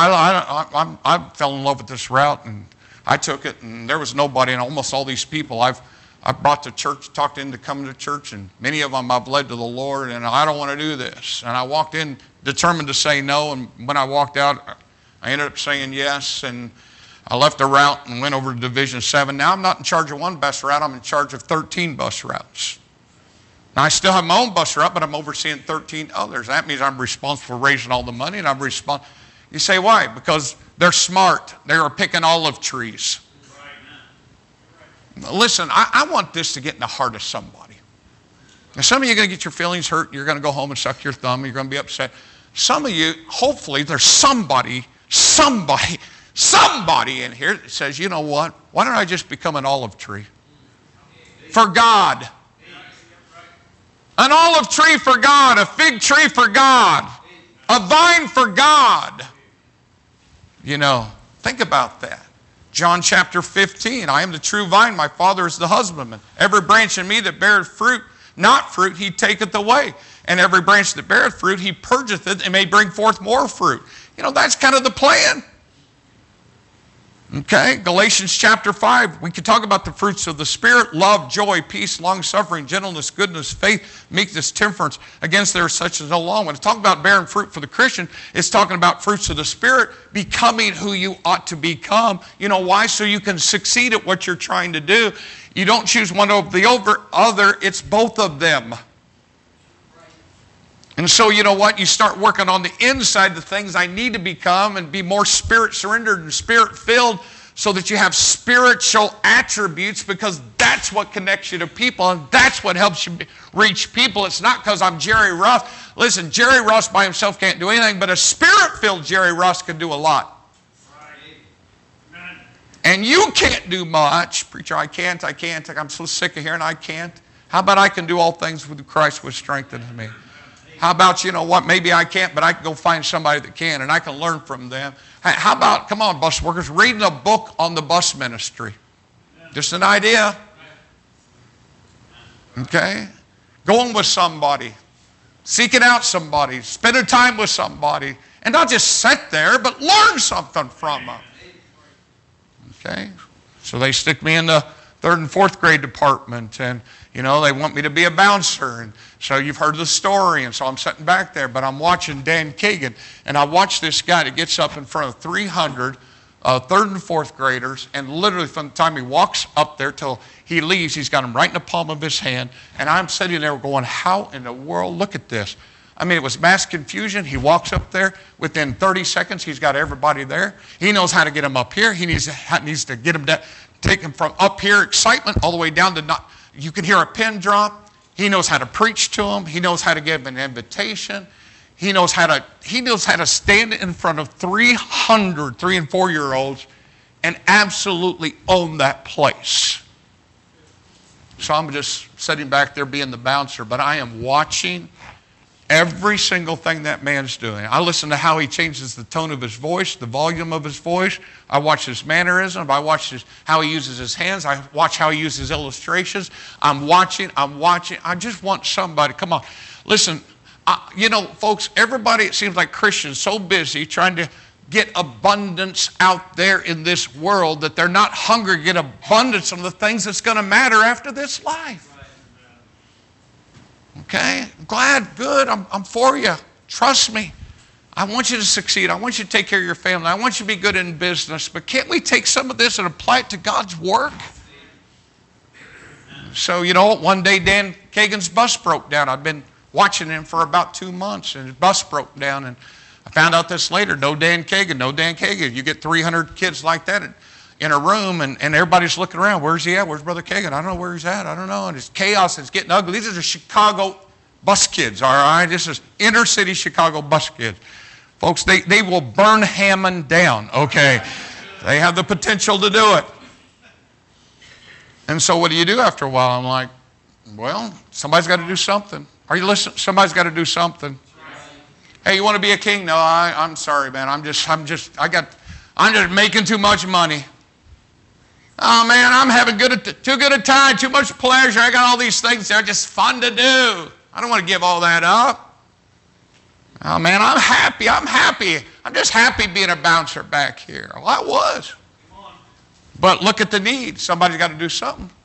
I fell in love with this route, and I took it, and there was nobody, and almost all these people, I've I brought to church, talked into coming to church, and many of them I've led to the Lord, and I don't want to do this. And I walked in determined to say no, and when I walked out, I ended up saying yes, and I left a route and went over to Division 7. Now I'm not in charge of one bus route, I'm in charge of 13 bus routes. Now I still have my own bus route, but I'm overseeing 13 others. That means I'm responsible for raising all the money, and I'm responsible. You say, why? Because they're smart. They are picking olive trees. Listen, I want this to get in the heart of somebody. Now, some of you are going to get your feelings hurt. You're going to go home and suck your thumb. You're going to be upset. Some of you, hopefully, there's somebody in here that says, you know what? Why don't I just become an olive tree? For God. An olive tree for God. A fig tree for God. A vine for God. You know, think about that. John chapter 15, I am the true vine, my Father is the husbandman. Every branch in me that beareth fruit, not fruit, he taketh away. And every branch that beareth fruit, he purgeth it, and may bring forth more fruit. You know, that's kind of the plan. Okay, Galatians chapter 5, we could talk about the fruits of the Spirit: love, joy, peace, long-suffering, gentleness, goodness, faith, meekness, temperance. Against there is such as no law. When it's talking about bearing fruit for the Christian, it's talking about fruits of the Spirit, becoming who you ought to become. You know why? So you can succeed at what you're trying to do. You don't choose one over the other, it's both of them. And so, you know what? You start working on the inside, the things I need to become, and be more spirit-surrendered and spirit-filled so that you have spiritual attributes, because that's what connects you to people, and that's what helps you reach people. It's not because I'm Jerry Ross. Listen, Jerry Ross by himself can't do anything, but a spirit-filled Jerry Ross can do a lot. And you can't do much. Preacher, I can't. I'm so sick of hearing I can't. How about I can do all things with Christ which strengthens me? How about, you know what, maybe I can't, but I can go find somebody that can, and I can learn from them. How about, come on, bus workers, reading a book on the bus ministry? Just an idea. Okay? Going with somebody. Seeking out somebody. Spending time with somebody. And not just sit there, but learn something from them. Okay? So they stick me in the 3rd and 4th grade department, and you know, they want me to be a bouncer. And so you've heard the story, and so I'm sitting back there, but I'm watching Dan Kagan, and I watch this guy that gets up in front of 300 3rd and 4th graders, and literally from the time he walks up there till he leaves, he's got them right in the palm of his hand, and I'm sitting there going, how in the world, look at this. I mean, it was mass confusion. He walks up there. Within 30 seconds, he's got everybody there. He knows how to get them up here. He needs to get them down, take them from up here, excitement, all the way down to not. You can hear a pin drop. He knows how to preach to them. He knows how to give an invitation. He knows how to stand in front of 300 3- and 4-year-olds and absolutely own that place. So I'm just sitting back there being the bouncer, but I am watching every single thing that man's doing. I listen to how he changes the tone of his voice, the volume of his voice. I watch his mannerism. I watch how he uses his hands. I watch how he uses illustrations. I'm watching. I just want somebody. Come on. Listen, you know, folks, everybody, it seems like Christians, so busy trying to get abundance out there in this world that they're not hungry to get abundance of the things that's going to matter after this life. Okay? Glad, good, I'm for you. Trust me. I want you to succeed. I want you to take care of your family. I want you to be good in business. But can't we take some of this and apply it to God's work? So, you know, one day Dan Kagan's bus broke down. I'd been watching him for about 2 months, and his bus broke down. And I found out this later. No Dan Kagan. You get 300 kids like that in a room, and everybody's looking around. Where's he at? Where's Brother Kagan? I don't know where he's at. I don't know. And it's chaos. It's getting ugly. These are the Chicago bus kids, all right? This is inner city Chicago bus kids. Folks, they will burn Hammond down, okay? They have the potential to do it. And so what do you do after a while? I'm like, well, somebody's got to do something. Are you listening? Somebody's got to do something. Hey, you want to be a king? No, I'm sorry, man. I'm just making too much money. Oh, man, I'm having too good a time, too much pleasure. I got all these things that are just fun to do. I don't want to give all that up. Oh, man, I'm happy. I'm just happy being a bouncer back here. Well, I was. But look at the need. Somebody's got to do something.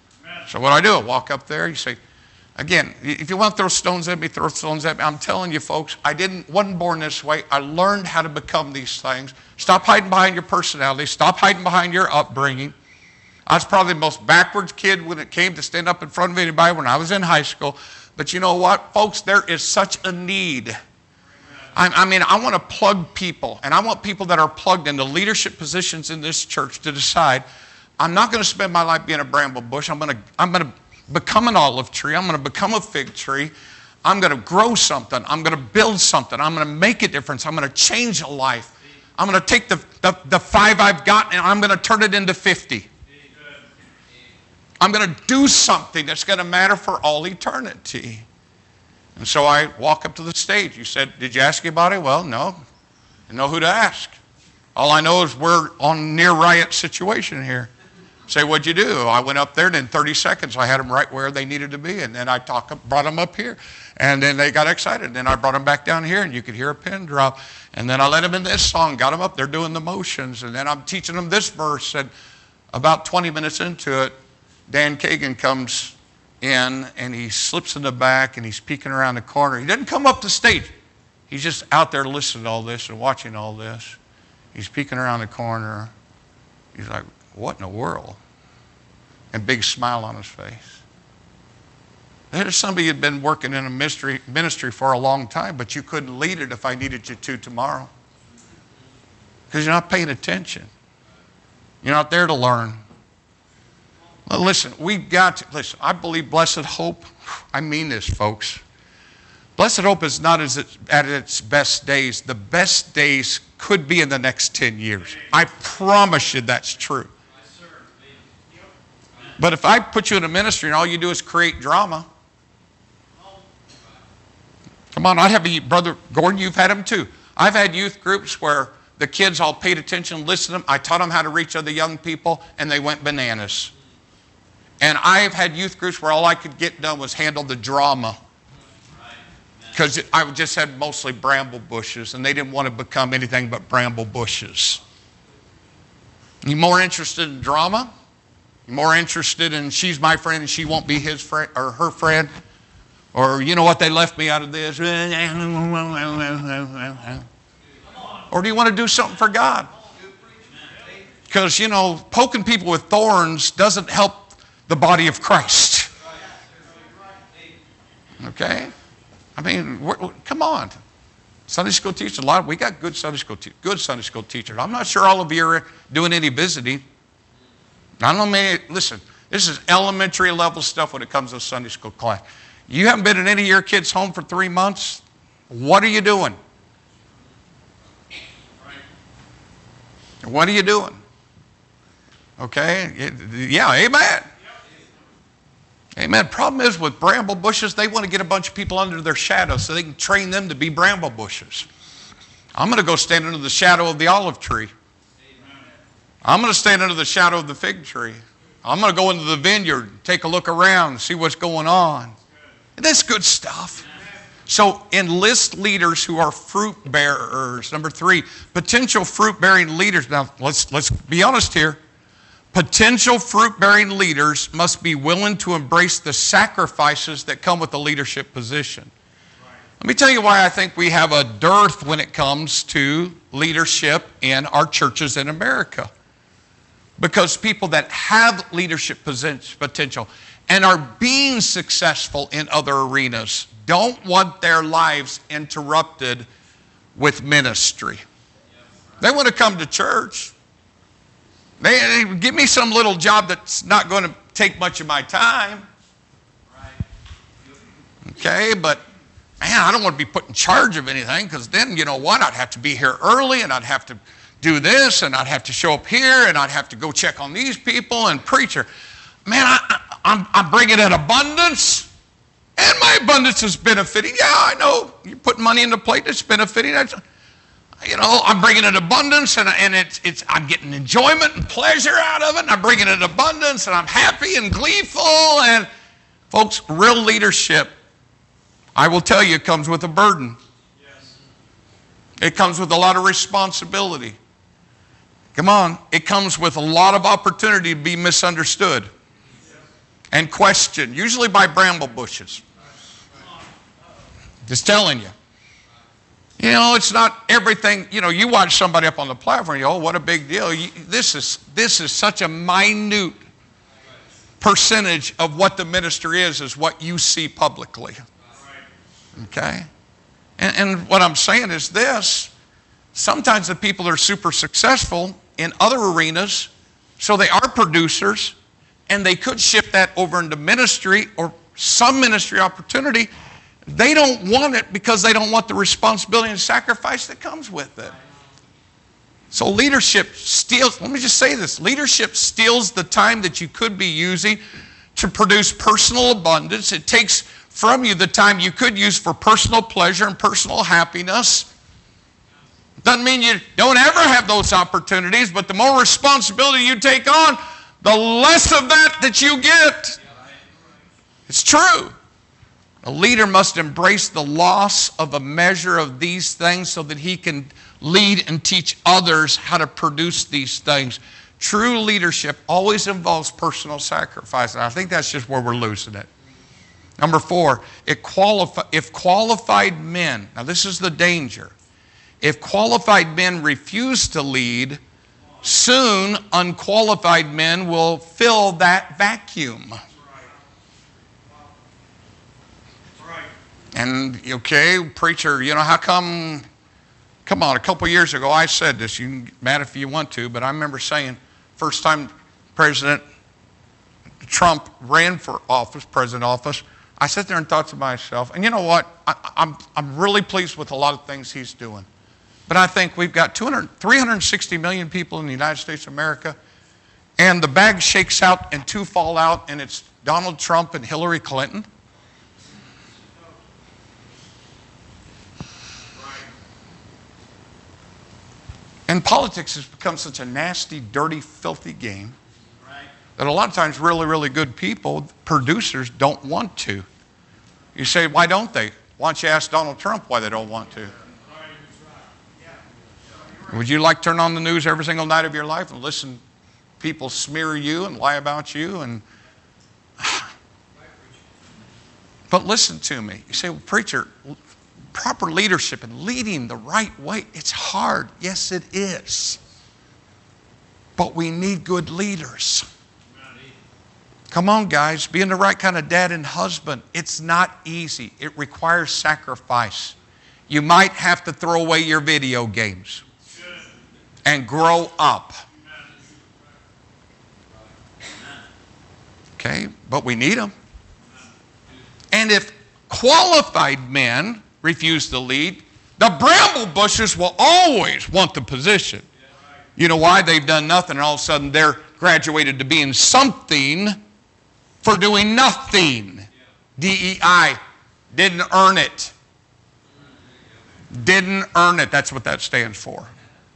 So what I walk up there, you say, again, if you want to throw stones at me, throw stones at me. I'm telling you, folks, wasn't born this way. I learned how to become these things. Stop hiding behind your personality. Stop hiding behind your upbringing. I was probably the most backwards kid when it came to stand up in front of anybody when I was in high school. But you know what, folks? There is such a need. I want to plug people, and I want people that are plugged into leadership positions in this church to decide, I'm not going to spend my life being a bramble bush. I'm going to become an olive tree. I'm going to become a fig tree. I'm going to grow something. I'm going to build something. I'm going to make a difference. I'm going to change a life. I'm going to take the 5 I've got and I'm going to turn it into 50. I'm going to do something that's going to matter for all eternity. And so I walk up to the stage. You said, did you ask anybody? Well, no. I didn't know who to ask. All I know is we're on a near riot situation here. Say, what'd you do? I went up there, and in 30 seconds, I had them right where they needed to be. And then I brought them up here. And then they got excited. And then I brought them back down here, and you could hear a pin drop. And then I led them in this song, got them up. They're doing the motions. And then I'm teaching them this verse. And about 20 minutes into it, Dan Kagan comes in, and he slips in the back, and he's peeking around the corner. He doesn't come up the stage. He's just out there listening to all this and watching all this. He's peeking around the corner. He's like, what in the world? And big smile on his face. There's somebody who'd been working in a ministry for a long time, but you couldn't lead it if I needed you to tomorrow. Because you're not paying attention. You're not there to learn. Well, listen, I believe blessed hope. I mean this, folks. Blessed hope is not at its best days. The best days could be in the next 10 years. I promise you that's true. But if I put you in a ministry and all you do is create drama, come on, Brother Gordon, you've had them too. I've had youth groups where the kids all paid attention, listened to them. I taught them how to reach other young people, and they went bananas. And I've had youth groups where all I could get done was handle the drama. Because I just had mostly bramble bushes, and they didn't want to become anything but bramble bushes. You more interested in drama? You more interested in she's my friend and she won't be his friend or her friend? Or you know what, they left me out of this? Or do you want to do something for God? Because, poking people with thorns doesn't help the body of Christ. Okay? Come on. Sunday school teachers, we got good Sunday school teachers. I'm not sure all of you are doing any visiting. I don't know, listen, this is elementary level stuff when it comes to Sunday school class. You haven't been in any of your kids' home for 3 months? What are you doing? What are you doing? Okay? Yeah, amen. Amen. Problem is with bramble bushes, they want to get a bunch of people under their shadow so they can train them to be bramble bushes. I'm going to go stand under the shadow of the olive tree. I'm going to stand under the shadow of the fig tree. I'm going to go into the vineyard, take a look around, see what's going on. And that's good stuff. So enlist leaders who are fruit bearers. Number 3, potential fruit-bearing leaders. Now, let's be honest here. Potential fruit-bearing leaders must be willing to embrace the sacrifices that come with the leadership position. Let me tell you why I think we have a dearth when it comes to leadership in our churches in America. Because people that have leadership potential and are being successful in other arenas don't want their lives interrupted with ministry. They want to come to church. They give me some little job that's not going to take much of my time. Okay, but man, I don't want to be put in charge of anything, because then, you know what, I'd have to be here early, and I'd have to do this, and I'd have to show up here, and I'd have to go check on these people and preacher. Man, I'm bringing in abundance, and my abundance is benefiting. Yeah, I know, you're putting money in the plate that's benefiting. I'm bringing in abundance, and I'm getting enjoyment and pleasure out of it, and I'm bringing in abundance, and I'm happy and gleeful. And folks, real leadership, I will tell you, comes with a burden. Yes. It comes with a lot of responsibility. Come on, it comes with a lot of opportunity to be misunderstood. Yes. and questioned, usually by bramble bushes. Just telling you. You know, it's not everything. You know, you watch somebody up on the platform, you go, oh, what a big deal. This is such a minute percentage of what the ministry is what you see publicly. Okay? And what I'm saying is this. Sometimes the people are super successful in other arenas, so they are producers, and they could shift that over into ministry or some ministry opportunity. They don't want it because they don't want the responsibility and sacrifice that comes with it. So leadership steals, let me just say this, leadership steals the time that you could be using to produce personal abundance. It takes from you the time you could use for personal pleasure and personal happiness. Doesn't mean you don't ever have those opportunities, but the more responsibility you take on, the less of that you get. It's true. A leader must embrace the loss of a measure of these things so that he can lead and teach others how to produce these things. True leadership always involves personal sacrifice, and I think that's just where we're losing it. Number 4, if qualified men, now this is the danger. If qualified men refuse to lead, soon unqualified men will fill that vacuum. And, okay, preacher, you know, how come on, a couple years ago I said this, you can get mad if you want to, but I remember saying, first time President Trump ran for office, president office, I sat there and thought to myself, and you know what, I'm really pleased with a lot of things he's doing. But I think we've got 360 million people in the United States of America, and the bag shakes out and 2 fall out, and it's Donald Trump and Hillary Clinton. And politics has become such a nasty, dirty, filthy game that a lot of times really, really good people, producers, don't want to. You say, why don't they? Why don't you ask Donald Trump why they don't want to? Would you like to turn on the news every single night of your life and listen people smear you and lie about you? But listen to me. You say, well, preacher, proper leadership and leading the right way, it's hard. Yes, it is. But we need good leaders. Come on, guys. Being the right kind of dad and husband, it's not easy. It requires sacrifice. You might have to throw away your video games and grow up. Okay? But we need them. And if qualified men refuse to lead, the bramble bushes will always want the position. You know why? They've done nothing, and all of a sudden they're graduated to being something for doing nothing. DEI. Didn't earn it. Didn't earn it. That's what that stands for.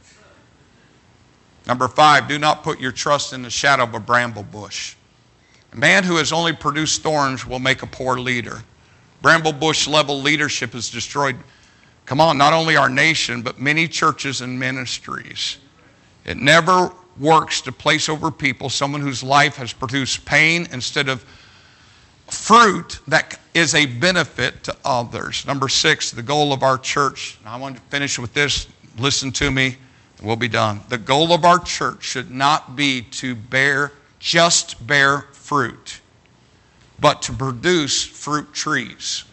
Number 5, do not put your trust in the shadow of a bramble bush. A man who has only produced thorns will make a poor leader. Bramble bush level leadership has destroyed, come on, not only our nation, but many churches and ministries. It never works to place over people someone whose life has produced pain instead of fruit that is a benefit to others. Number 6, the goal of our church. Now I want to finish with this. Listen to me, and we'll be done. The goal of our church should not be to just bear fruit, but to produce fruit trees.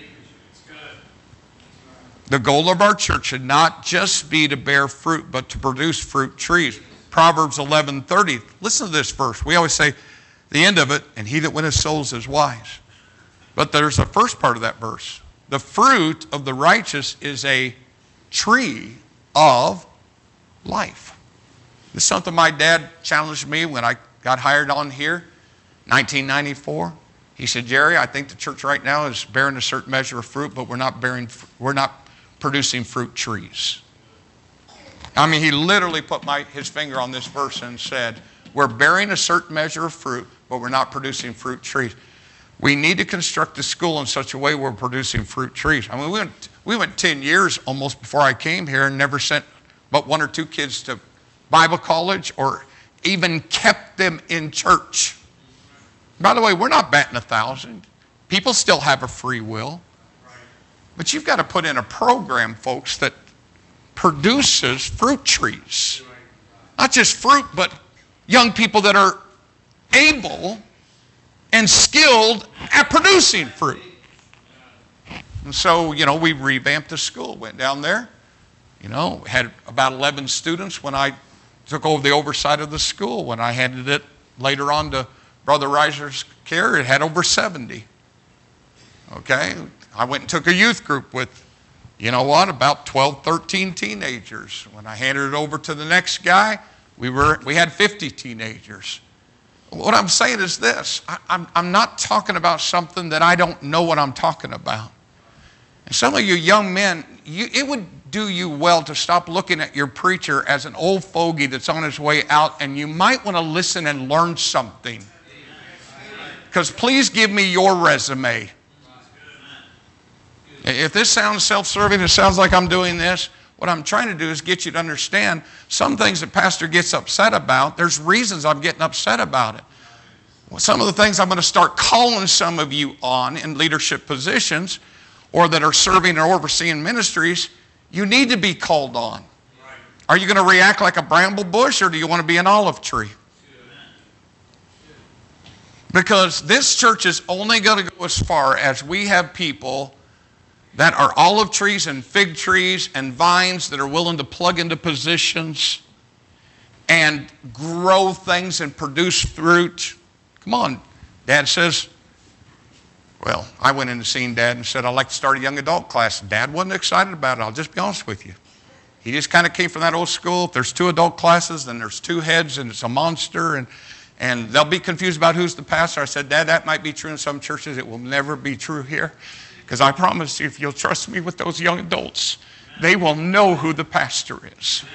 The goal of our church should not just be to bear fruit, but to produce fruit trees. Proverbs 11:30. Listen to this verse. We always say the end of it, and he that winneth souls is wise. But there's the first part of that verse. The fruit of the righteous is a tree of life. This is something my dad challenged me when I got hired on here, 1994. He said, Jerry, I think the church right now is bearing a certain measure of fruit, but we're not producing fruit trees. I mean, he literally put his finger on this verse and said, we're bearing a certain measure of fruit, but we're not producing fruit trees. We need to construct the school in such a way we're producing fruit trees. I mean, we went 10 years almost before I came here and never sent but 1 or 2 kids to Bible college or even kept them in church. By the way, we're not batting 1,000. People still have a free will. But you've got to put in a program, folks, that produces fruit trees. Not just fruit, but young people that are able and skilled at producing fruit. And so, we revamped the school, went down there. Had about 11 students when I took over the oversight of the school. When I handed it later on to Brother Reiser's care, it had over 70. Okay? I went and took a youth group with, about 12, 13 teenagers. When I handed it over to the next guy, we had 50 teenagers. What I'm saying is this. I'm not talking about something that I don't know what I'm talking about. And some of you young men, it would do you well to stop looking at your preacher as an old fogey that's on his way out, and you might want to listen and learn something. Because please give me your resume. If this sounds self-serving, it sounds like I'm doing this, what I'm trying to do is get you to understand some things that pastor gets upset about. There's reasons I'm getting upset about it. Well, some of the things I'm going to start calling some of you on in leadership positions or that are serving or overseeing ministries, you need to be called on. Are you going to react like a bramble bush, or do you want to be an olive tree? Because this church is only going to go as far as we have people that are olive trees and fig trees and vines that are willing to plug into positions and grow things and produce fruit. Come on. Dad says, well, I went in to see Dad and said, I'd like to start a young adult class. Dad wasn't excited about it. I'll just be honest with you. He just kind of came from that old school. If there's 2 adult classes, then there's 2 heads and it's a monster. And they'll be confused about who's the pastor. I said, Dad, that might be true in some churches. It will never be true here. Because I promise you, if you'll trust me with those young adults, they will know who the pastor is.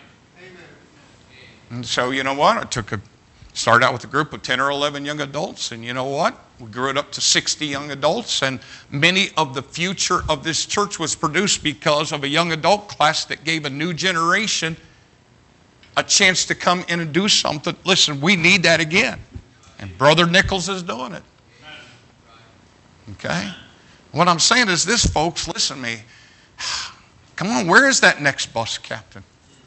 And so, you know what? I started out with a group of 10 or 11 young adults, and you know what? We grew it up to 60 young adults, and many of the future of this church was produced because of a young adult class that gave a new generation a chance to come in and do something. Listen, we need that again. And Brother Nichols is doing it. Okay? What I'm saying is this, folks, listen to me. Come on, where is that next bus captain?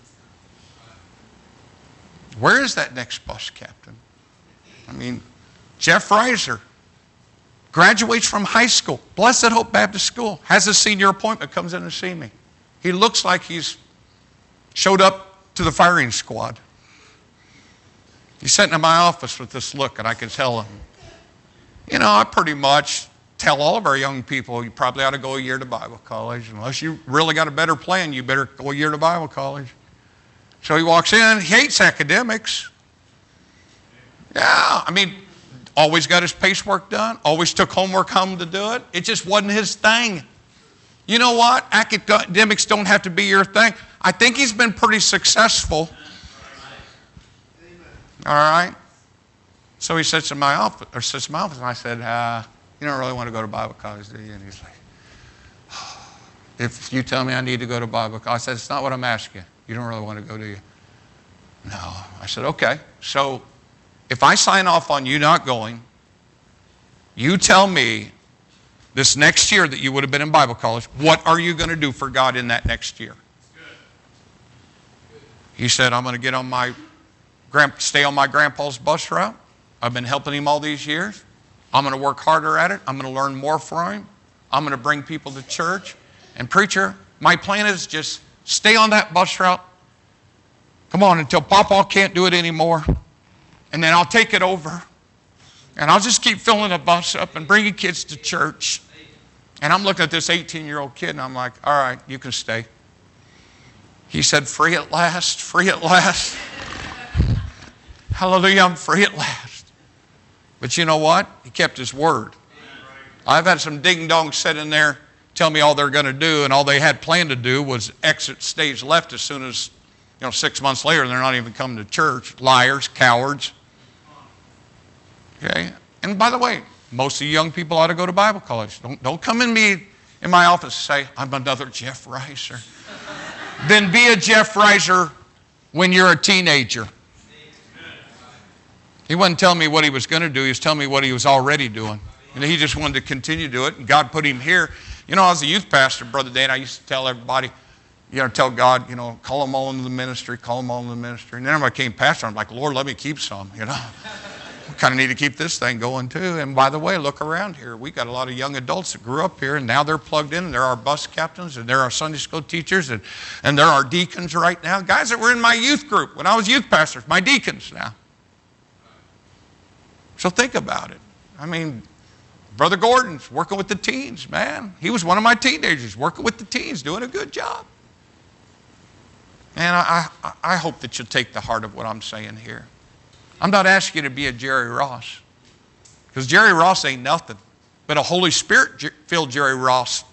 Where is that next bus captain? I mean, Jeff Reiser graduates from high school, Blessed Hope Baptist School, has a senior appointment, comes in to see me. He looks like he's showed up to the firing squad. He's sitting in my office with this look, and I can tell him, I pretty much tell all of our young people, you probably ought to go a year to Bible college. Unless you really got a better plan, you better go a year to Bible college. So he walks in, he hates academics. Yeah, always got his pacework done, always took homework home to do it. It just wasn't his thing. You know what? Academics don't have to be your thing. I think he's been pretty successful. All right? So he sits in my office, and I said, you don't really want to go to Bible college, do you? And he's like, if you tell me I need to go to Bible college, I said, it's not what I'm asking. You don't really want to go, do you? No. I said, okay. So if I sign off on you not going, you tell me this next year that you would have been in Bible college, what are you going to do for God in that next year? He said, I'm going to stay on my grandpa's bus route. I've been helping him all these years. I'm going to work harder at it. I'm going to learn more from him. I'm going to bring people to church. And preacher, my plan is just stay on that bus route. Come on, until Papa can't do it anymore. And then I'll take it over. And I'll just keep filling the bus up and bringing kids to church. And I'm looking at this 18-year-old kid, and I'm like, all right, you can stay. He said, free at last, free at last. Hallelujah, I'm free at last. But you know what? He kept his word. I've had some ding-dongs sit in there, tell me all they're going to do, and all they had planned to do was exit stage left as soon as, 6 months later, they're not even coming to church. Liars, cowards. Okay? And by the way, most of you young people ought to go to Bible college. Don't come in my office and say, I'm another Jeff Reiser. Then be a Jeff Reiser when you're a teenager. He wasn't telling me what he was going to do. He was telling me what he was already doing. And he just wanted to continue to do it. And God put him here. You know, I was a youth pastor, Brother Dan. I used to tell everybody, tell God, call them all into the ministry, call them all into the ministry. And then when I became pastor, I'm like, Lord, let me keep some, We kind of need to keep this thing going too. And by the way, look around here. We got a lot of young adults that grew up here, and now they're plugged in, and they're our bus captains, and they're our Sunday school teachers, and they're our deacons right now. Guys that were in my youth group when I was youth pastor, my deacons now. So think about it. I mean, Brother Gordon's working with the teens, man. He was one of my teenagers working with the teens, doing a good job. And I hope that you'll take the heart of what I'm saying here. I'm not asking you to be a Jerry Ross, because Jerry Ross ain't nothing, but a Holy Spirit-filled Jerry Ross.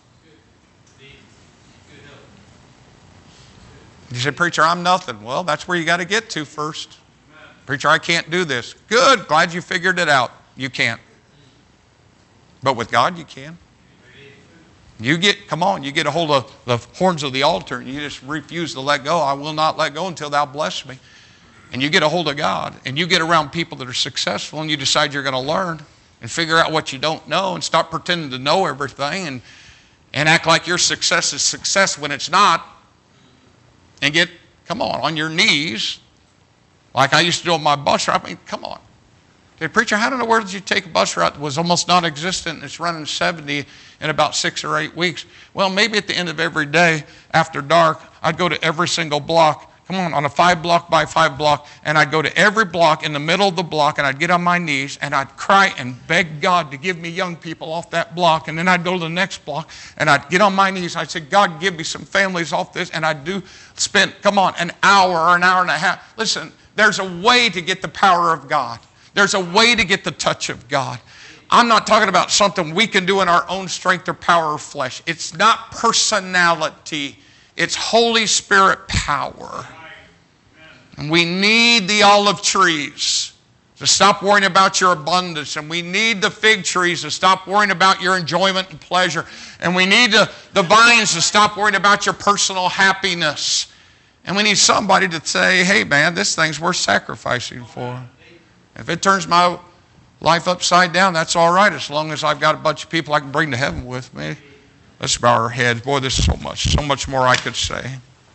You say, preacher, I'm nothing. Well, that's where you got to get to first. Preacher, I can't do this. Good, glad you figured it out. You can't. But with God, you can. You get a hold of the horns of the altar, and you just refuse to let go. I will not let go until thou bless me. And you get a hold of God, and you get around people that are successful, and you decide you're going to learn and figure out what you don't know and stop pretending to know everything and act like your success is success when it's not. And get, on your knees, like I used to do on my bus route. I mean, come on. Hey, preacher, how in the world did you take a bus route that was almost non-existent and it's running 70 in about 6 or 8 weeks? Well, maybe at the end of every day after dark, I'd go to every single block. On a 5-block by 5 block, and I'd go to every block in the middle of the block, and I'd get on my knees, and I'd cry and beg God to give me young people off that block. And then I'd go to the next block, and I'd get on my knees. I'd say, God, give me some families off this. And I'd spend, an hour or an hour and a half. Listen, there's a way to get the power of God. There's a way to get the touch of God. I'm not talking about something we can do in our own strength or power of flesh. It's not personality. It's Holy Spirit power. And we need the olive trees to stop worrying about your abundance. And we need the fig trees to stop worrying about your enjoyment and pleasure. And we need the vines to stop worrying about your personal happiness. And we need somebody to say, hey man, this thing's worth sacrificing for. If it turns my life upside down, that's all right, as long as I've got a bunch of people I can bring to heaven with me. Let's bow our heads. Boy, there's so much more I could say.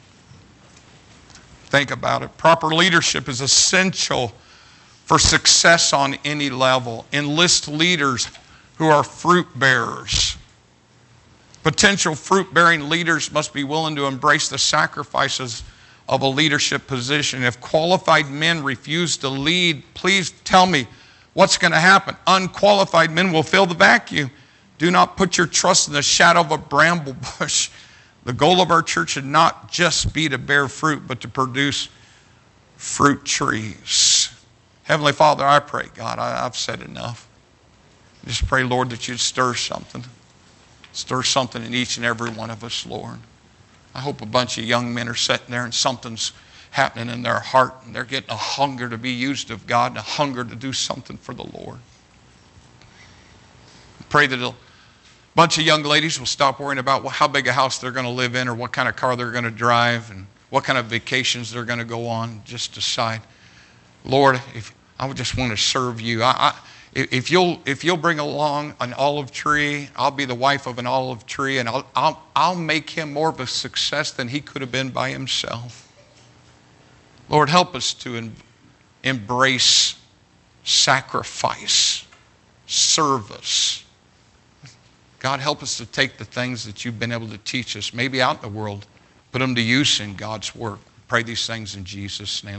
Think about it. Proper leadership is essential for success on any level. Enlist leaders who are fruit bearers. Potential fruit-bearing leaders must be willing to embrace the sacrifices of a leadership position. If qualified men refuse to lead, please tell me what's going to happen. Unqualified men will fill the vacuum. Do not put your trust in the shadow of a bramble bush. The goal of our church should not just be to bear fruit, but to produce fruit trees. Heavenly Father, I pray, God, I've said enough. I just pray, Lord, that you'd stir something. Stir something in each and every one of us, Lord. I hope a bunch of young men are sitting there and something's happening in their heart, and they're getting a hunger to be used of God and a hunger to do something for the Lord. I pray that a bunch of young ladies will stop worrying about how big a house they're going to live in or what kind of car they're going to drive and what kind of vacations they're going to go on. Just decide, Lord, if I would just want to serve you. If you'll bring along an olive tree, I'll be the wife of an olive tree, and I'll make him more of a success than he could have been by himself. Lord, help us to embrace sacrifice, service. God, help us to take the things that you've been able to teach us, maybe out in the world, put them to use in God's work. Pray these things in Jesus' name.